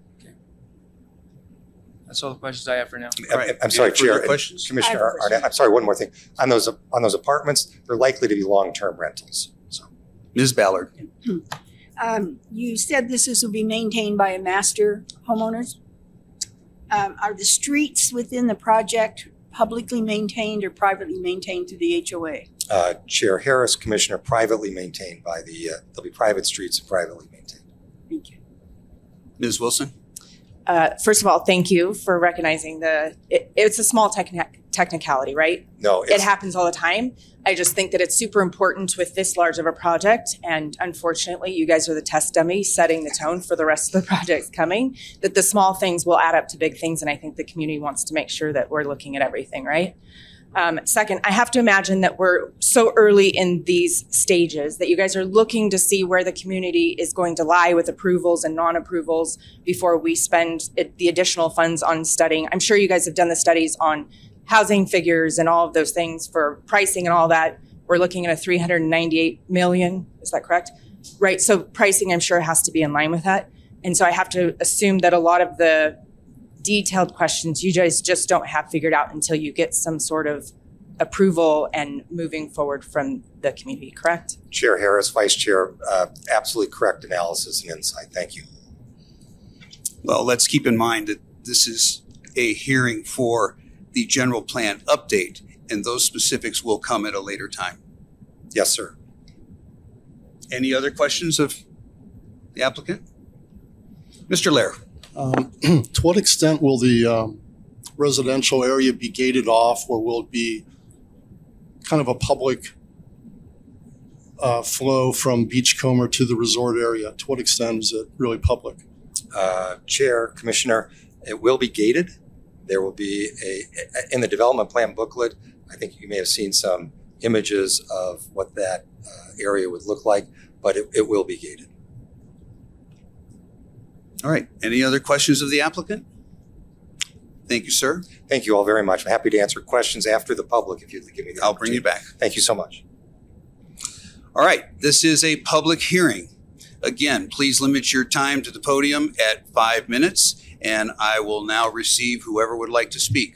That's all the questions I have for now. All right. I'm sorry, Any further Chair. questions? Commissioner Arnett, I'm sorry, one more thing. On those apartments, they're likely to be long-term rentals. So Ms. Ballard? You said this will be maintained by a master homeowners. Are the streets within the project publicly maintained or privately maintained through the HOA? Chair Harris, Commissioner, privately maintained by there'll be private streets and privately maintained. Thank you. Ms. Wilson? First of all, thank you for recognizing it's a small technicality, right? No, It happens all the time. I just think that it's super important with this large of a project. And unfortunately, you guys are the test dummy setting the tone for the rest of the projects coming, that the small things will add up to big things. And I think the community wants to make sure that we're looking at everything, right? Second, I have to imagine that we're so early in these stages that you guys are looking to see where the community is going to lie with approvals and non-approvals before we spend the additional funds on studying. I'm sure you guys have done the studies on housing figures and all of those things for pricing and all that. We're looking at a $398 million. Is that correct? Right. So pricing, I'm sure, has to be in line with that. And so I have to assume that a lot of the detailed questions you guys just don't have figured out until you get some sort of approval and moving forward from the community, correct? Chair Harris, Vice Chair, absolutely correct analysis and insight. Thank you. Well, let's keep in mind that this is a hearing for the general plan update, and those specifics will come at a later time. Yes, sir. Any other questions of the applicant? Mr. Lair? To what extent will the residential area be gated off, or will it be kind of a public flow from Beachcomber to the resort area? To what extent is it really public? Chair, Commissioner, it will be gated. There will be in the development plan booklet, I think you may have seen some images of what that area would look like, but it will be gated. All right. Any other questions of the applicant? Thank you, sir. Thank you all very much. I'm happy to answer questions after the public if you'd give me the I'll bring you back. Thank you so much. All right. This is a public hearing. Again, please limit your time to the podium at 5 minutes, and I will now receive whoever would like to speak.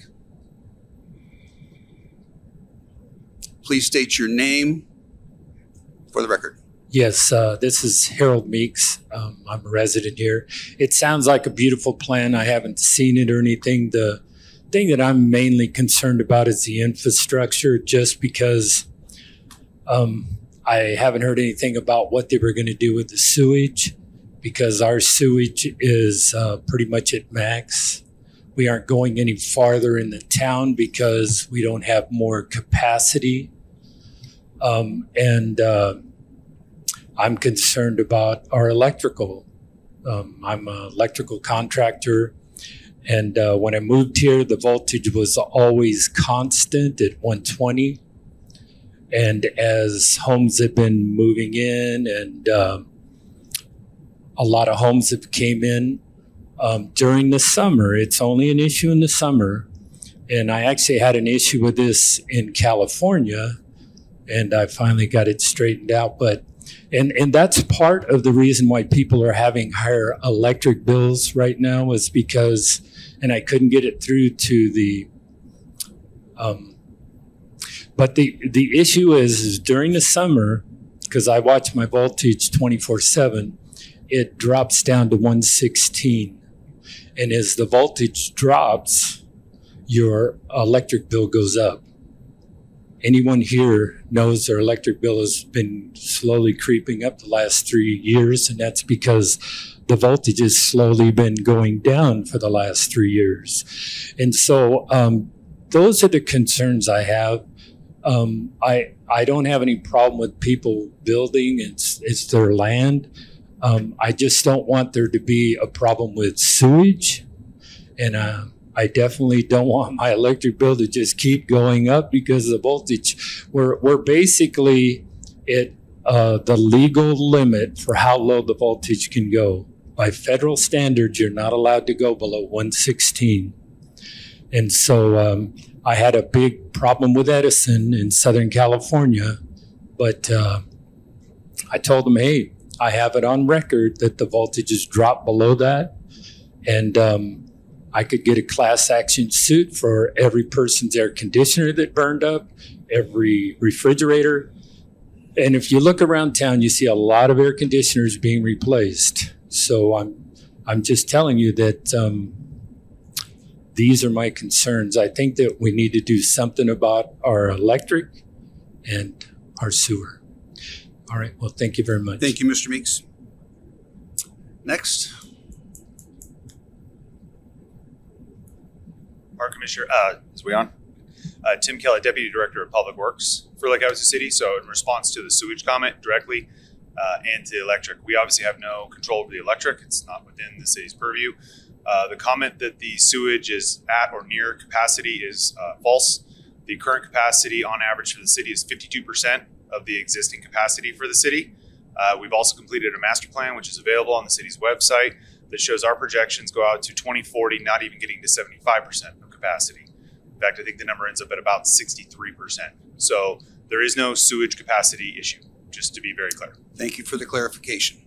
Please state your name for the record. Yes, this is Harold Meeks. I'm a resident here. It sounds like a beautiful plan. I haven't seen it or anything. The thing that I'm mainly concerned about is the infrastructure, just because I haven't heard anything about what they were going to do with the sewage, because our sewage is pretty much at max. We aren't going any farther in the town because we don't have more capacity. I'm concerned about our electrical. I'm an electrical contractor, and when I moved here, the voltage was always constant at 120. And as homes have been moving in, and a lot of homes have came in during the summer, it's only an issue in the summer. And I actually had an issue with this in California, and I finally got it straightened out. But and that's part of the reason why people are having higher electric bills right now, is because, and I couldn't get it through to the, but the issue is during the summer, because I watch my voltage 24/7, it drops down to 116. And as the voltage drops, your electric bill goes up. Anyone here knows their electric bill has been slowly creeping up the last 3 years, and that's because the voltage has slowly been going down for the last 3 years. And so those are the concerns I have. I don't have any problem with people building. It's their land. I just don't want there to be a problem with sewage, and I definitely don't want my electric bill to just keep going up because of the voltage. We're basically at the legal limit for how low the voltage can go. By federal standards, you're not allowed to go below 116. And so I had a big problem with Edison in Southern California, but I told them, hey, I have it on record that the voltage has dropped below that, and I could get a class action suit for every person's air conditioner that burned up, every refrigerator. And if you look around town, you see a lot of air conditioners being replaced. So I'm just telling you that these are my concerns. I think that we need to do something about our electric and our sewer. All right. Well, thank you very much. Thank you, Mr. Meeks. Next. Our Commissioner, is we on? Tim Kelly, Deputy Director of Public Works for Lake Havasu City. So in response to the sewage comment directly and to electric, we obviously have no control over the electric. It's not within the city's purview. The comment that the sewage is at or near capacity is false. The current capacity on average for the city is 52% of the existing capacity for the city. We've also completed a master plan, which is available on the city's website, that shows our projections go out to 2040, not even getting to 75% of capacity. In fact, I think the number ends up at about 63%. So there is no sewage capacity issue, just to be very clear. Thank you for the clarification.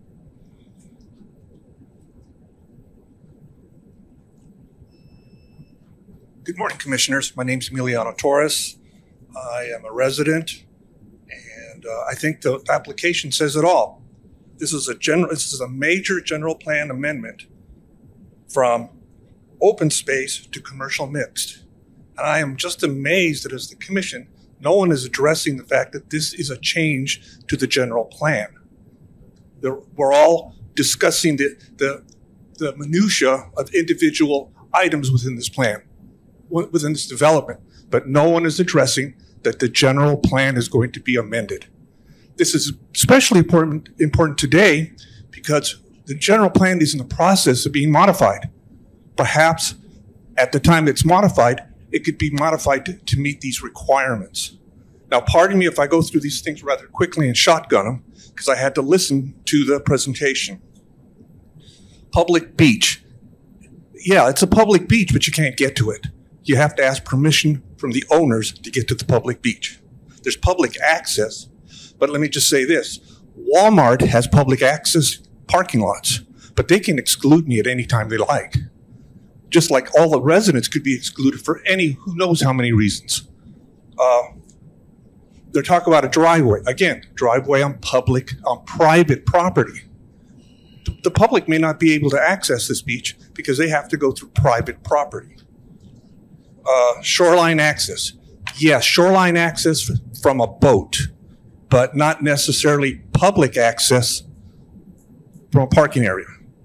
Good morning, Commissioners. My name is Emiliano Torres. I am a resident, and I think the application says it all. This is a major general plan amendment from open space to commercial mixed. And I am just amazed that as the commission, no one is addressing the fact that this is a change to the general plan. We're all discussing the minutia of individual items within this plan, within this development, but no one is addressing that the general plan is going to be amended. This is especially important today because the general plan is in the process of being modified. Perhaps at the time it's modified, it could be modified to meet these requirements. Now, pardon me if I go through these things rather quickly and shotgun them, because I had to listen to the presentation. Public beach. Yeah, it's a public beach, but you can't get to it. You have to ask permission from the owners to get to the public beach. There's public access, but let me just say this. Walmart has public access parking lots, but they can exclude me at any time they like. Just like all the residents could be excluded for who knows how many reasons. They're talking about a driveway. Again, driveway on private property. The public may not be able to access this beach because they have to go through private property. Shoreline access. Yes, shoreline access from a boat, but not necessarily public access from a parking area.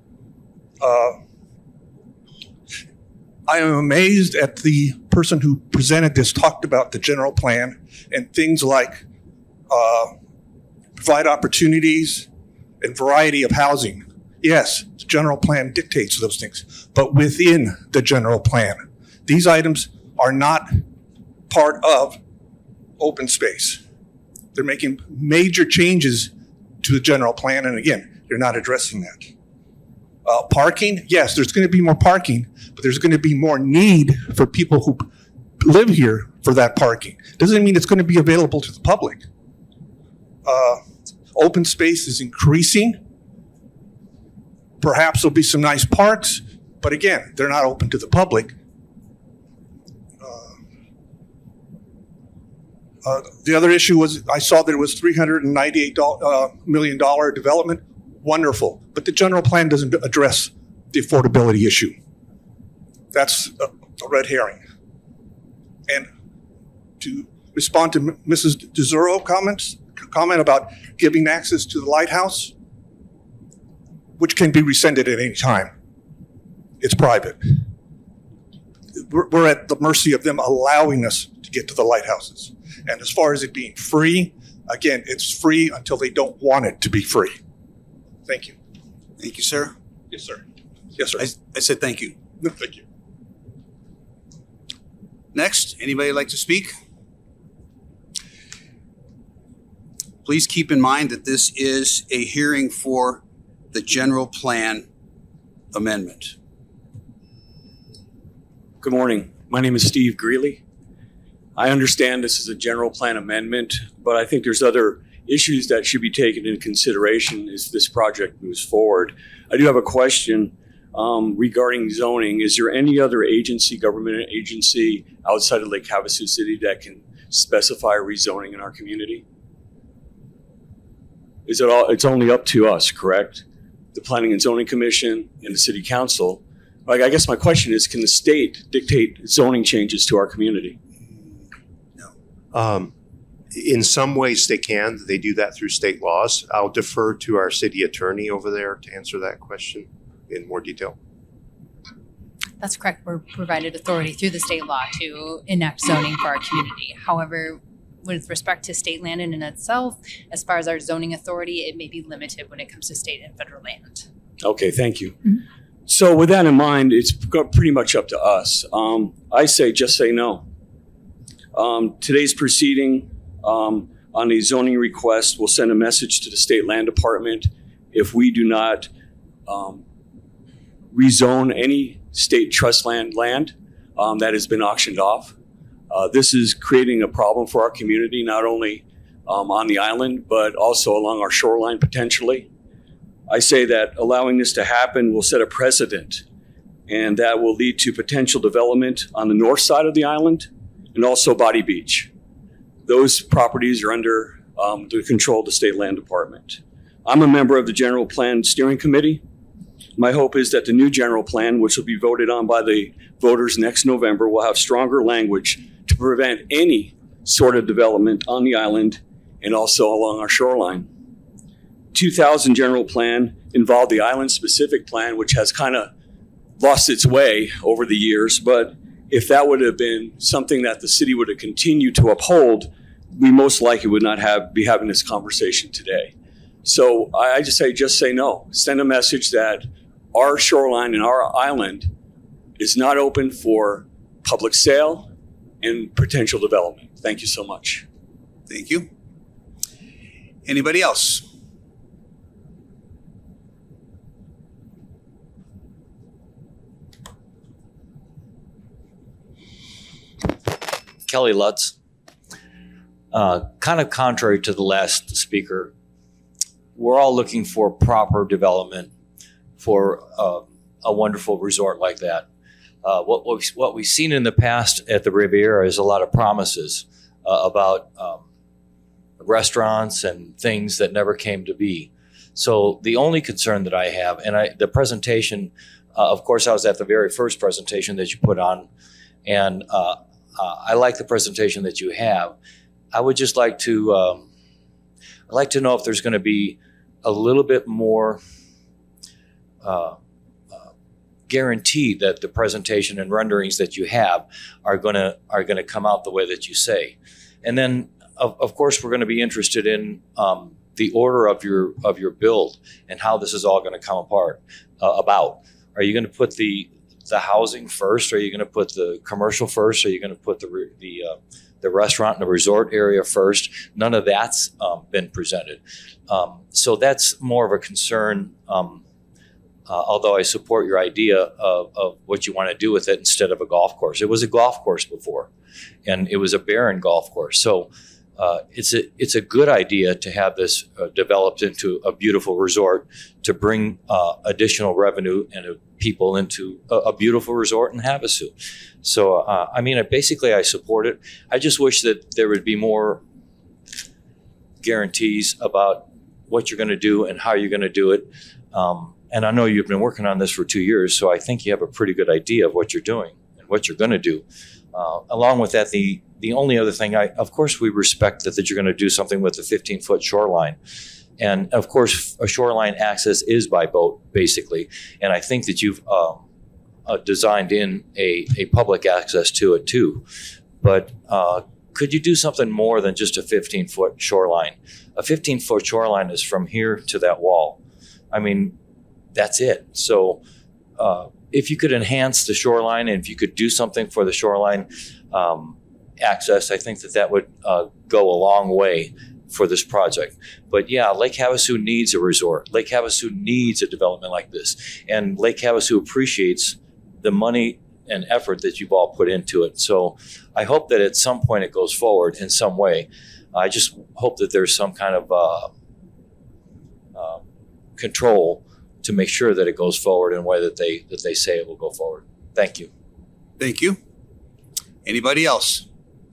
I am amazed at the person who presented this, talked about the general plan and things like provide opportunities and variety of housing. Yes, the general plan dictates those things, but within the general plan, these items are not part of open space. They're making major changes to the general plan, and again, you're not addressing that. Parking, yes, there's going to be more parking, but there's going to be more need for people who live here for that parking. Doesn't mean it's going to be available to the public. Open space is increasing. Perhaps there'll be some nice parks, but again, they're not open to the public. The other issue was I saw there was $398 million development. Wonderful. But the general plan doesn't address the affordability issue. That's a red herring. And to respond to Mrs. DeZuro comment about giving access to the lighthouse, which can be rescinded at any time. It's private. We're at the mercy of them allowing us to get to the lighthouses. And as far as it being free, again, it's free until they don't want it to be free. Thank you. Thank you, sir. Yes, sir. Yes, sir. I said thank you. No, thank you. Next, anybody like to speak? Please keep in mind that this is a hearing for the general plan amendment. Good morning. My name is Steve Greeley. I understand this is a general plan amendment, but I think there's other issues that should be taken into consideration as this project moves forward. I do have a question regarding zoning. Is there any other agency, government agency outside of Lake Havasu City that can specify rezoning in our community? Is it all? It's only up to us, correct? The Planning and Zoning Commission and the City Council. Like, I guess my question is, can the state dictate zoning changes to our community? No. In some ways they can. They do that through state laws. I'll defer to our city attorney over there to answer that question in more detail. That's correct. We're provided authority through the state law to enact zoning for our community. However, with respect to state land in and itself, as far as our zoning authority, it may be limited when it comes to state and federal land. Okay, thank you. Mm-hmm. So with that in mind, it's pretty much up to us. I say just say no. Today's proceeding on a zoning request will send a message to the state land department if we do not rezone any state trust land that has been auctioned off. This is creating a problem for our community, not only on the island, but also along our shoreline potentially. I say that allowing this to happen will set a precedent, and that will lead to potential development on the north side of the island and also Body Beach. Those properties are under the control of the State Land Department. I'm a member of the General Plan Steering Committee. My hope is that the new general plan, which will be voted on by the voters next November, will have stronger language to prevent any sort of development on the island and also along our shoreline. 2000 general plan involved the island-specific plan, which has kind of lost its way over the years, but if that would have been something that the city would have continued to uphold, we most likely would not be having this conversation today. So I just say no. Send a message that our shoreline and our island is not open for public sale and potential development. Thank you so much. Thank you. Anybody else? Kelly Lutz. Kind of contrary to the last speaker, we're all looking for proper development for a wonderful resort like that. What we've seen in the past at the Riviera is a lot of promises about restaurants and things that never came to be. So the only concern that I have, and the presentation, of course, I was at the very first presentation that you put on, and I like the presentation that you have. I would just like to, I'd like to know if there's going to be a little bit more guaranteed that the presentation and renderings that you have are going to come out the way that you say. And then, of course, we're going to be interested in the order of your build and how this is all going to come about. Are you going to put the housing first? Are you going to put the commercial first? Are you going to put the restaurant and the resort area first? None of that's been presented. So that's more of a concern, although I support your idea of what you want to do with it instead of a golf course. It was a golf course before, and it was a barren golf course. So it's a good idea to have this developed into a beautiful resort to bring additional revenue and people into a beautiful resort in Havasu. So, I mean, basically I support it. I just wish that there would be more guarantees about what you're going to do and how you're going to do it. And I know you've been working on this for 2 years, so I think you have a pretty good idea of what you're doing and what you're going to do. Along with that, the only other thing, of course, we respect that you're going to do something with the 15-foot shoreline. And of course, a shoreline access is by boat, basically. And I think that you've designed in a public access to it too. But could you do something more than just a 15-foot shoreline? A 15-foot shoreline is from here to that wall. I mean, that's it. So if you could enhance the shoreline and if you could do something for the shoreline access, I think that would go a long way for this project. But yeah, Lake Havasu needs a resort. Lake Havasu needs a development like this. And Lake Havasu appreciates the money and effort that you've all put into it. So I hope that at some point it goes forward in some way. I just hope that there's some kind of control to make sure that it goes forward in a way that they say it will go forward. Thank you. Thank you. Anybody else?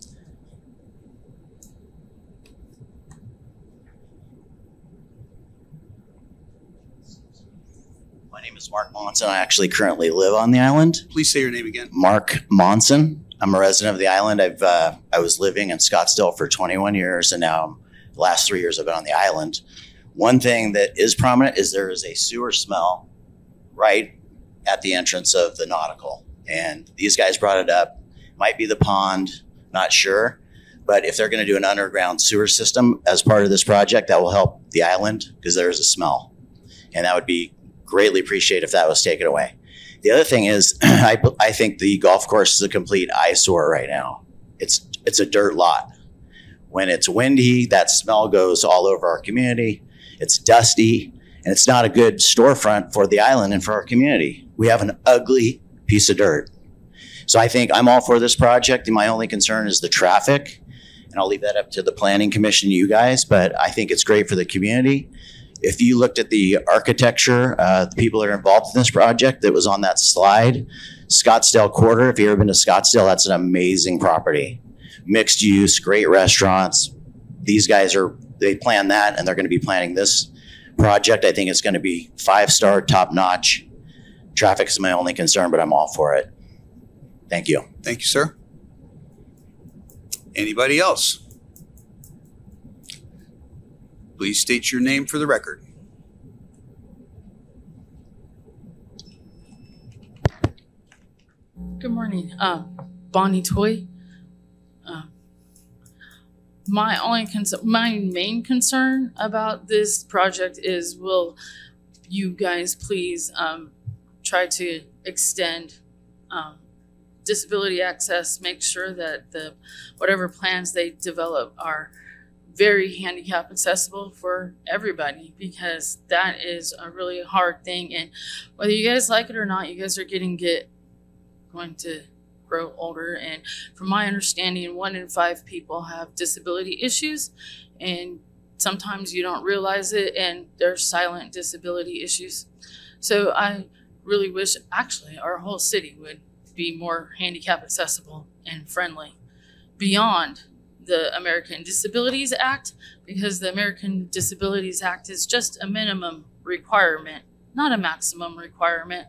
My name is Mark Monson. I actually currently live on the island. Please say your name again. Mark Monson. I'm a resident of the island. I was living in Scottsdale for 21 years, and now the last 3 years I've been on the island. One thing that is prominent is there is a sewer smell right at the entrance of the Nautical. And these guys brought it up. Might be the pond, not sure. But if they're going to do an underground sewer system as part of this project, that will help the island because there is a smell. And that would be greatly appreciated if that was taken away. The other thing is, I think the golf course is a complete eyesore right now. It's a dirt lot. When it's windy, that smell goes all over our community. It's dusty, and it's not a good storefront for the island and for our community. We have an ugly piece of dirt. So I think I'm all for this project, and my only concern is the traffic, and I'll leave that up to the Planning Commission, you guys, but I think it's great for the community. If you looked at the architecture, the people that are involved in this project that was on that slide, Scottsdale Quarter, if you've ever been to Scottsdale, that's an amazing property. Mixed use, great restaurants. These guys they plan that, and they're going to be planning this project. I think it's going to be 5-star, top-notch. Traffic is my only concern, but I'm all for it. Thank you. Thank you, sir. Anybody else? Please state your name for the record. Good morning. Bonnie Toy. My main concern about this project is, will you guys please try to extend disability access, make sure that whatever plans they develop are very handicap accessible for everybody, because that is a really hard thing. And whether you guys like it or not, you guys are going to grow older. And from my understanding, 1 in 5 people have disability issues, and sometimes you don't realize it, and there's silent disability issues. So I really wish actually our whole city would be more handicap accessible and friendly beyond the American Disabilities Act, because the American Disabilities Act is just a minimum requirement, not a maximum requirement.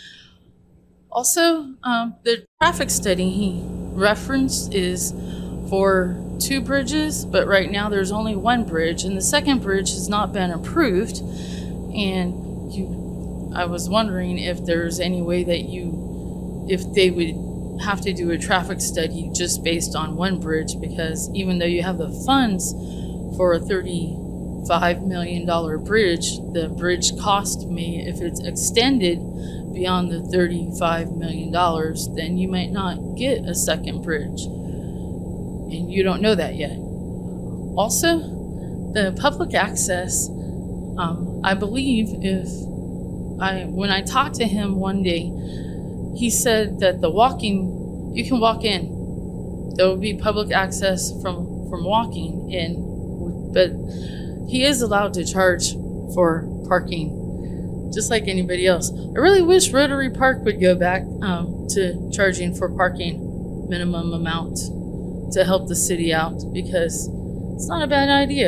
Also, the traffic study he referenced is for 2 bridges, but right now there's only 1 bridge, and the second bridge has not been approved. And I was wondering if there's any way that if they would have to do a traffic study just based on 1 bridge, because even though you have the funds for a $35 million bridge, the bridge cost may, if it's extended beyond the $35 million, then you might not get a second bridge. And you don't know that yet. Also, the public access, I believe when I talked to him one day, he said that you can walk in. There will be public access from walking in, but he is allowed to charge for parking, just like anybody else. I really wish Rotary Park would go back to charging for parking minimum amount to help the city out, because it's not a bad idea.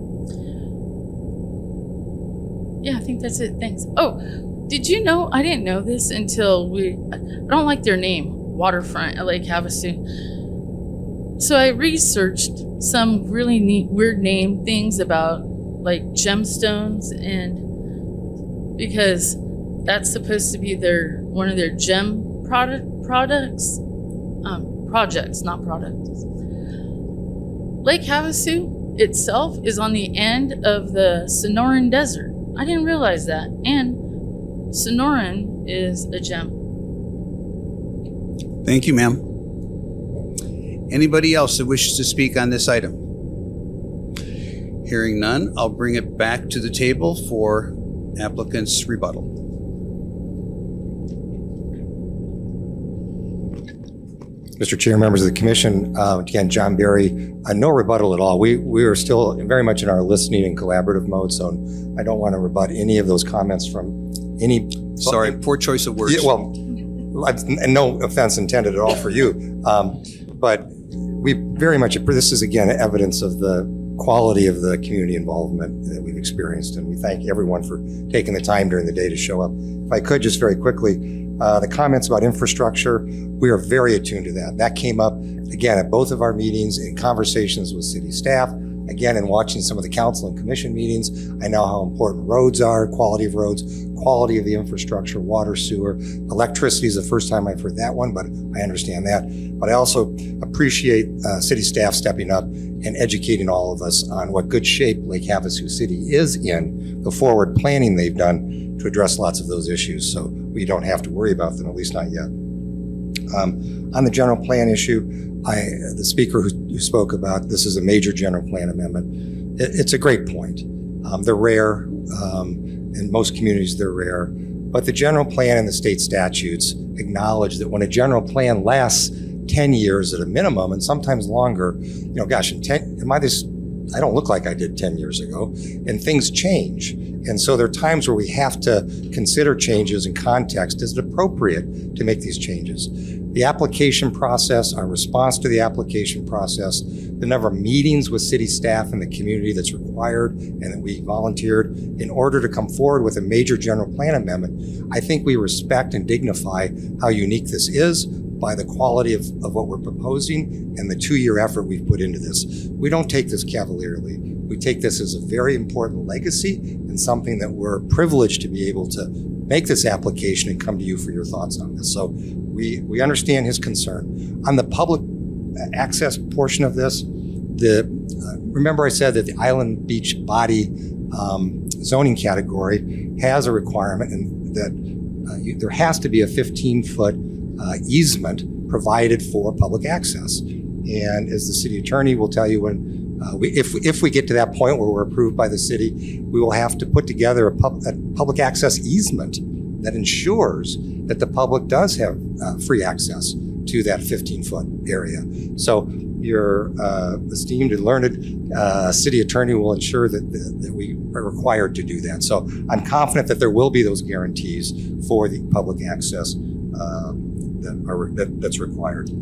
Yeah, I think that's it. Thanks. Oh, did you know? I didn't know this until I don't like their name, Waterfront at Lake Havasu. So I researched some really neat, weird name things about like gemstones, and because that's supposed to be one of their gem projects, not products. Lake Havasu itself is on the end of the Sonoran Desert. I didn't realize that. And Sonoran is a gem. Thank you, ma'am. Anybody else that wishes to speak on this item? Hearing none, I'll bring it back to the table for applicant's rebuttal. Mr. Chair, members of the commission, again, John Berry, no rebuttal at all. We are still very much in our listening and collaborative mode, so I don't want to rebut any of those comments from any. Sorry, poor choice of words. Yeah, well, and no offense intended at all for you, but we very much, this is again evidence of the quality of the community involvement that we've experienced, and we thank everyone for taking the time during the day to show up. If I could just very quickly, the comments about infrastructure, we are very attuned to that. That came up, again, at both of our meetings, in conversations with city staff, again, in watching some of the council and commission meetings. I know how important roads are, quality of roads, quality of the infrastructure, water, sewer. Electricity is the first time I've heard that one, but I understand that. But I also appreciate city staff stepping up and educating all of us on what good shape Lake Havasu City is in, the forward planning they've done to address lots of those issues, so we don't have to worry about them, at least not yet. On the general plan issue, the speaker who spoke about this is a major general plan amendment. It's a great point. They're rare. In most communities, they're rare. But the general plan and the state statutes acknowledge that when a general plan lasts 10 years at a minimum, and sometimes longer, gosh, I don't look like I did 10 years ago, and things change. And so there are times where we have to consider changes in context. Is it appropriate to make these changes? The application process, our response to the application process, the number of meetings with city staff and the community that's required and that we volunteered in order to come forward with a major general plan amendment, I think we respect and dignify how unique this is by the quality of what we're proposing and the 2-year effort we've put into this. We don't take this cavalierly. We take this as a very important legacy and something that we're privileged to be able to make this application and come to you for your thoughts on this. So we understand his concern. On the public access portion of this, remember I said that the Island Beach Body zoning category has a requirement and that there has to be a 15-foot easement provided for public access. And as the city attorney will tell you, if we get to that point where we're approved by the city, we will have to put together a public access easement that ensures that the public does have free access to that 15-foot area. So your esteemed and learned city attorney will ensure that we are required to do that. So I'm confident that there will be those guarantees for the public access that's required.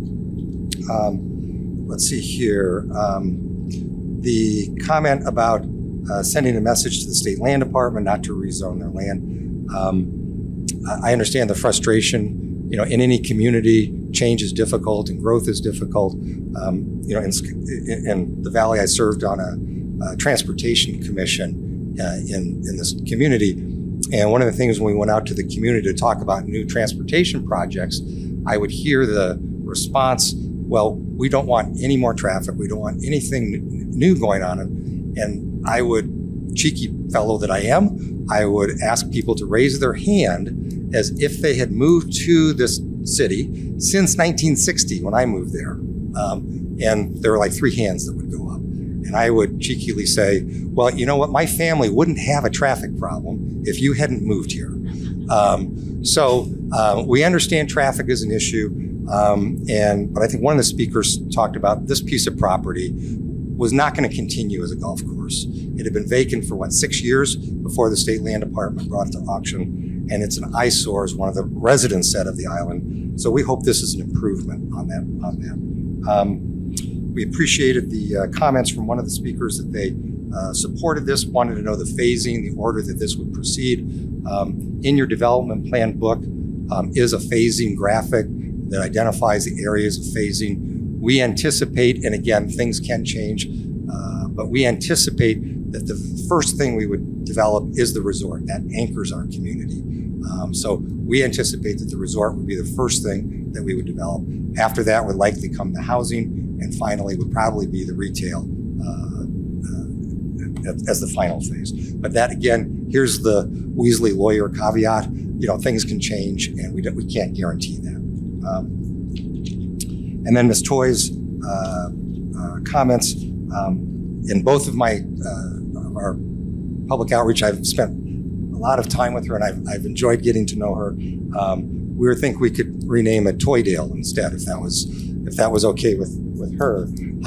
Let's see here. The comment about sending a message to the state land department not to rezone their land. I understand the frustration. In any community, change is difficult and growth is difficult. In the Valley, I served on a transportation commission in this community. And one of the things when we went out to the community to talk about new transportation projects, I would hear the response, well, we don't want any more traffic. We don't want anything new going on. And I would, cheeky fellow that I am, I would ask people to raise their hand as if they had moved to this city since 1960 when I moved there. And there were like 3 hands that would go up. And I would cheekily say, well, you know what? My family wouldn't have a traffic problem if you hadn't moved here. So we understand traffic is an issue. But I think one of the speakers talked about this piece of property was not going to continue as a golf course. It had been vacant for 6 years before the state land department brought it to auction. And it's an eyesore, as one of the residents said, of the island. So we hope this is an improvement on that. We appreciated the comments from one of the speakers that they supported this, wanted to know the phasing, the order that this would proceed. In your development plan book is a phasing graphic that identifies the areas of phasing. We anticipate, and again, things can change, but we anticipate that the first thing we would develop is the resort. That anchors our community. So we anticipate that the resort would be the first thing that we would develop. After that would likely come the housing, and finally would probably be the retail as the final phase. But that, again, here's the Weasley lawyer caveat. Things can change, and we can't guarantee that. And then Ms. Toy's comments. In both of our public outreach, I've spent a lot of time with her, and I've enjoyed getting to know her. We think we could rename it Toydale instead, if that was okay with her.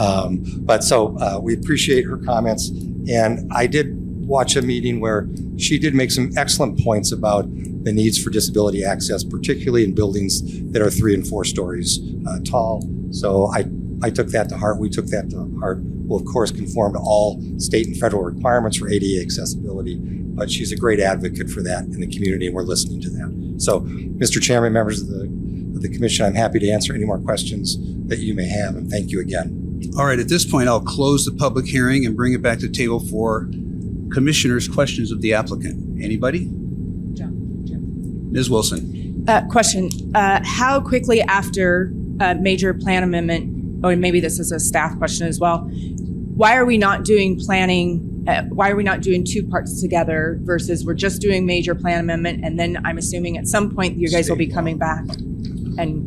We appreciate her comments, and I did watch a meeting where she did make some excellent points about the needs for disability access, particularly in buildings that are 3 and 4 stories tall. So I took that to heart. We took that to heart. We'll, of course, conform to all state and federal requirements for ADA accessibility, but she's a great advocate for that in the community, and we're listening to that. So, Mr. Chairman, members of the commission, I'm happy to answer any more questions that you may have, and thank you again. All right, at this point, I'll close the public hearing and bring it back to the table for commissioners' questions of the applicant. Anybody? Ms. Wilson. Question. How quickly after a major plan amendment, or maybe this is a staff question as well, why are we not doing planning? Why are we not doing 2 parts together versus we're just doing major plan amendment, and then I'm assuming at some point you guys will be coming back? And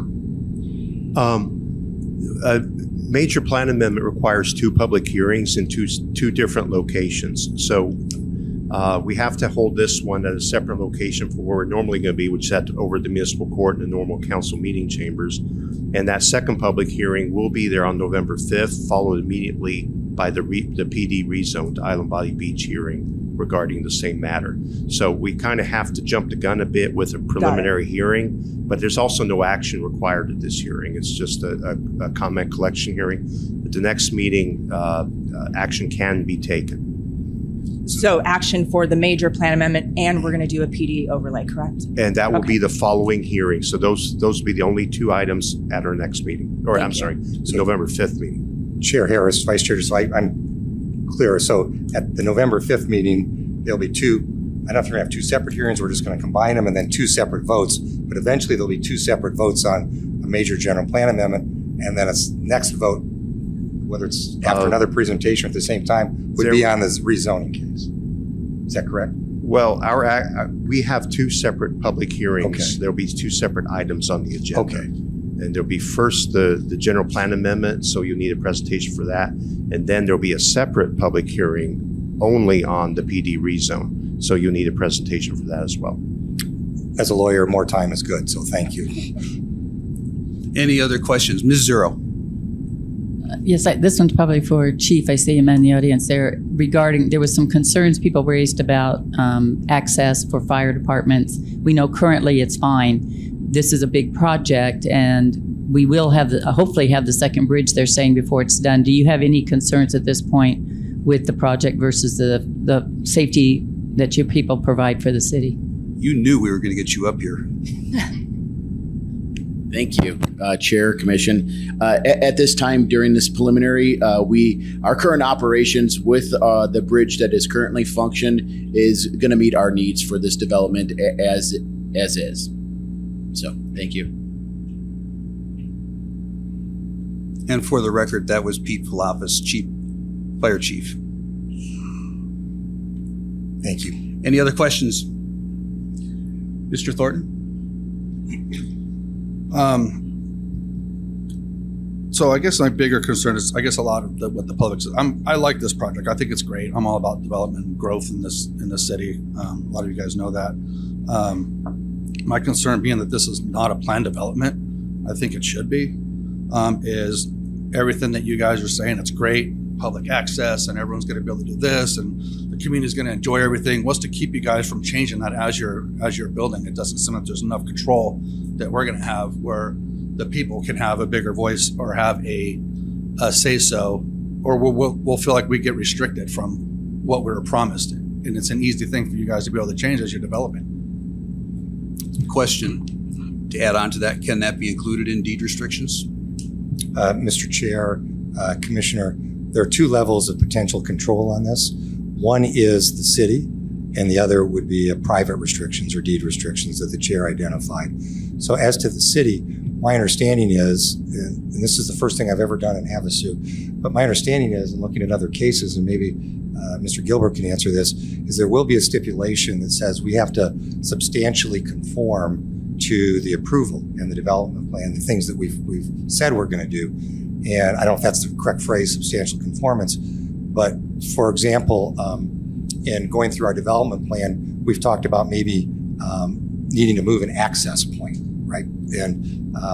a major plan amendment requires 2 public hearings in two different locations. So we have to hold this one at a separate location from where we're normally going to be, which is over at the municipal court in the normal council meeting chambers. And that second public hearing will be there on November 5th, followed immediately by the PD rezone to Island Body Beach hearing regarding the same matter. So we kind of have to jump the gun a bit with a preliminary hearing, but there's also no action required at this hearing. It's just a comment collection hearing. At the next meeting, action can be taken. So action for the major plan amendment, and we're going to do a PD overlay, correct? And that will be the following hearing. So those will be the only 2 items at our next meeting, or the November 5th meeting. Chair Harris, Vice Chair, so I'm clear. So at the November 5th meeting, there'll be 2. I don't know if we're going to have 2 separate hearings. We're just going to combine them, and then 2 separate votes. But eventually there'll be 2 separate votes on a major general plan amendment, and then a next vote, whether it's after another presentation or at the same time, would be on this rezoning case. Is that correct? Well, we have 2 separate public hearings. Okay. There'll be 2 separate items on the agenda. Okay. And there'll be first the general plan amendment, so you'll need a presentation for that. And then there'll be a separate public hearing only on the PD rezone. So you'll need a presentation for that as well. As a lawyer, more time is good, so thank you. Any other questions? Ms. Zero. Yes, this one's probably for Chief. I see him in the audience there. There was some concerns people raised about access for fire departments. We know currently it's fine. This is a big project, and we will hopefully have the second bridge they're saying before it's done. Do you have any concerns at this point with the project versus the safety that your people provide for the city? You knew we were going to get you up here. Thank you, Chair, Commission. At this time during this preliminary, our current operations with the bridge that is currently functioning is going to meet our needs for this development as is. So, thank you. And for the record, that was Pete Palafis, Fire Chief. Thank you. Any other questions? Mr. Thornton? So I guess my bigger concern is, a lot of what the public says. I like this project. I think it's great. I'm all about development and growth in this city. A lot of you guys know that. My concern being that this is not a planned development, I think it should be, is everything that you guys are saying. It's great, public access, and everyone's going to be able to do this, and the community is going to enjoy everything. What's to keep you guys from changing that as you're building? It doesn't seem like there's enough control that we're going to have where the people can have a bigger voice or have a say so, or we'll feel like we get restricted from what we were promised. And it's an easy thing for you guys to be able to change as you're developing. Question to add on to that, can that be included in deed restrictions? Mr. Chair, Commissioner, there are two levels of potential control on this. One is the city, and the other would be private restrictions or deed restrictions that the chair identified. So as to the city, my understanding is, and this is the first thing I've ever done in Havasu, but my understanding is, and looking at other cases, and maybe Mr. Gilbert can answer this, is there will be a stipulation that says we have to substantially conform to the approval and the development plan, the things that we've said we're going to do. And I don't know if that's the correct phrase, substantial conformance, but for example, in going through our development plan, we've talked about maybe needing to move an access point, right? And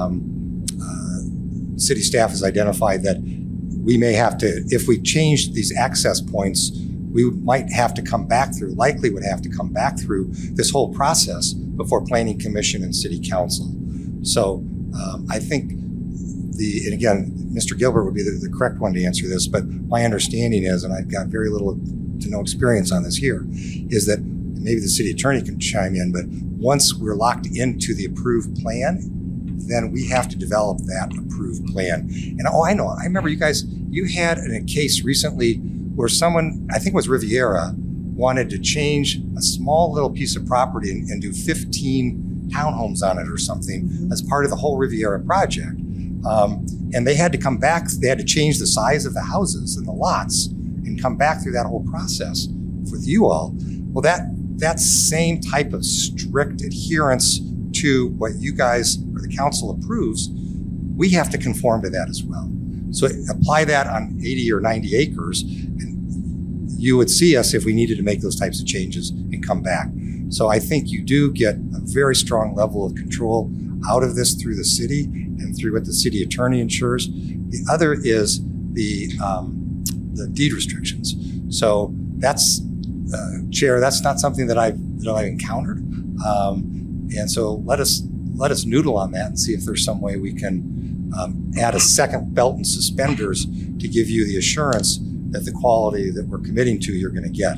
city staff has identified that we may have to, if we change these access points, we might have to come back through, likely would have to come back through this whole process before Planning Commission and City Council. So I think and again, Mr. Gilbert would be the correct one to answer this, but my understanding is, and I've got very little to no experience on this here, is that maybe the city attorney can chime in, but once we're locked into the approved plan, then we have to develop that approved plan. And I know, I remember you had a case recently where someone, I think it was Riviera, wanted to change a small little piece of property and do 15 townhomes on it or something as part of the whole Riviera project. And they had to come back, they had to change the size of the houses and the lots and come back through that whole process with you all. Well, that same type of strict adherence to what you guys or the council approves, we have to conform to that as well. So apply that on 80 or 90 acres, and you would see us if we needed to make those types of changes and come back. So I think you do get a very strong level of control out of this through the city and through what the city attorney ensures. The other is the deed restrictions. So that's, Chair, that's not something that I've encountered. And so let us noodle on that and see if there's some way we can add a second belt and suspenders to give you the assurance that the quality that we're committing to you're going to get.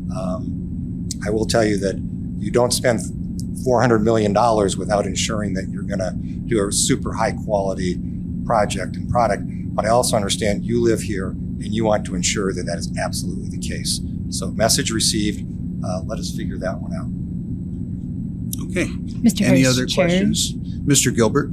I will tell you that you don't spend $400 million without ensuring that you're going to do a super high quality project and product. But I also understand you live here and you want to ensure that that is absolutely the case. So message received. Let us figure that one out. Okay. Mr. Any Vice other Chair? questions? Mr. Gilbert?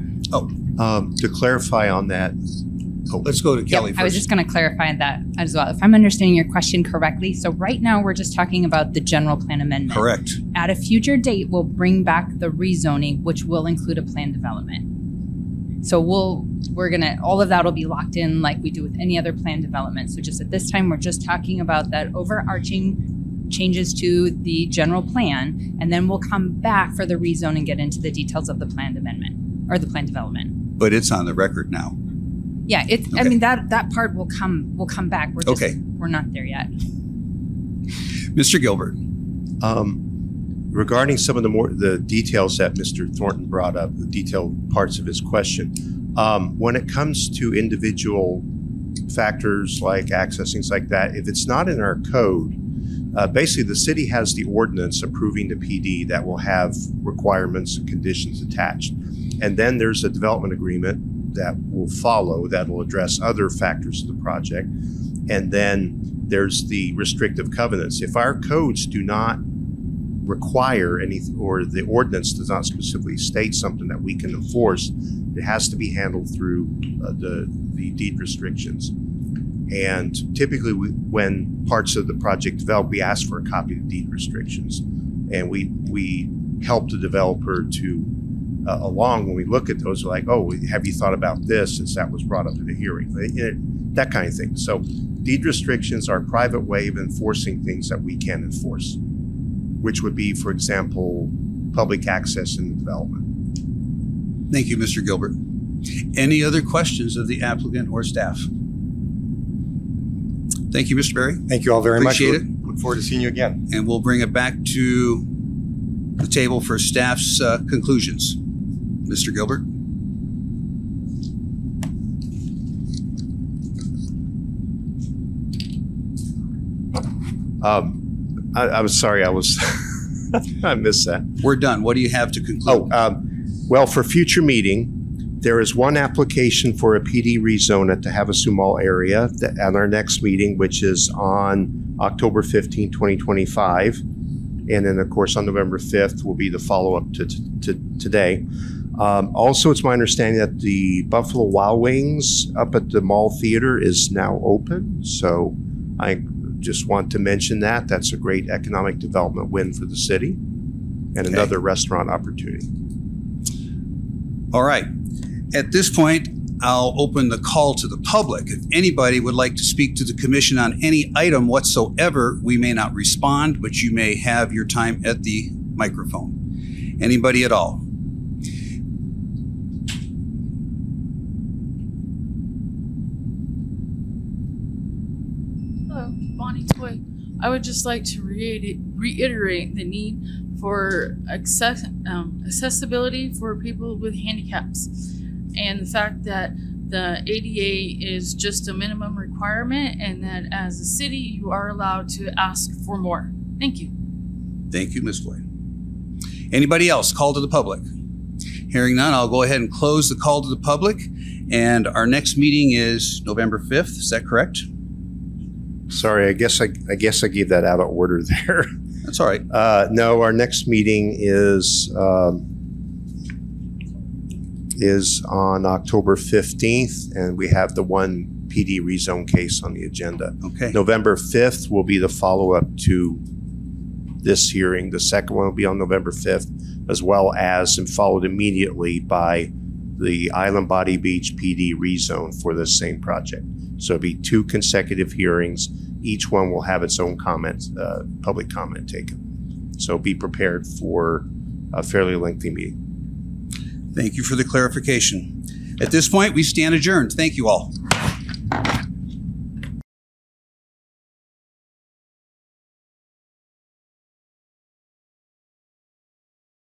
To clarify on that, let's go to Kelly I was just going to clarify that as well. If I'm understanding your question correctly, so right now we're just talking about the general plan amendment. Correct. At a future date, we'll bring back the rezoning, which will include a planned development. So all of that will be locked in like we do with any other planned development. So just at this time, we're just talking about that overarching changes to the general plan, and then we'll come back for the rezone and get into the details of the planned amendment or the planned development. But it's on the record now. Yeah, it's. I Okay. mean that part will come back. We're just, Okay. We're not there yet. Mr. Gilbert. Regarding some of the details that Mr. Thornton brought up, the detailed parts of his question, when it comes to individual factors like access, things like that, if it's not in our code, basically the city has the ordinance approving the PD that will have requirements and conditions attached. And then there's a development agreement that will follow that will address other factors of the project. And then there's the restrictive covenants. If our codes do not require anything, or the ordinance does not specifically state something that we can enforce, it has to be handled through the deed restrictions. And typically when parts of the project develop, we ask for a copy of the deed restrictions. And we help the developer to, along when we look at those, like, oh, have you thought about this since that was brought up at a hearing? That kind of thing. So deed restrictions are a private way of enforcing things that we can enforce, which would be, for example, public access in the development. Thank you, Mr. Gilbert. Any other questions of the applicant or staff? Thank you, Mr. Berry. Thank you all very much. Appreciate it. Look forward to seeing you again. And we'll bring it back to the table for staff's conclusions. Mr. Gilbert. I was sorry, I missed that. We're done. What do you have to conclude? Well, for future meeting, there is one application for a PD rezone at the Havasu Mall area at our next meeting, which is on October 15, 2025. And then, of course, on November 5th will be the follow-up to today. Also, it's my understanding that the Buffalo Wild Wings up at the Mall Theater is now open. So I just want to mention that. That's a great economic development win for the city and another restaurant opportunity. All right. At this point, I'll open the call to the public. If anybody would like to speak to the commission on any item whatsoever, we may not respond, but you may have your time at the microphone. Anybody at all? Hello, Bonnie Toy. I would just like to reiterate the need for accessibility for people with handicaps, and the fact that the ADA is just a minimum requirement, and that as a city you are allowed to ask for more. Thank you. Thank you, Ms. Floyd. Anybody else? Call to the public. Hearing none, I'll go ahead and close the call to the public. And our next meeting is November 5th. Is that correct? Sorry, I guess I gave that out of order there. That's all right. No, our next meeting is on October 15th, and we have the one PD rezone case on the agenda. Okay. November 5th will be the follow-up to this hearing. The second one will be on November 5th, as well as, and followed immediately by the Island Body Beach PD rezone for this same project. So it'll be 2 consecutive hearings. Each one will have its own public comment taken. So be prepared for a fairly lengthy meeting. Thank you for the clarification. At this point, we stand adjourned. Thank you all.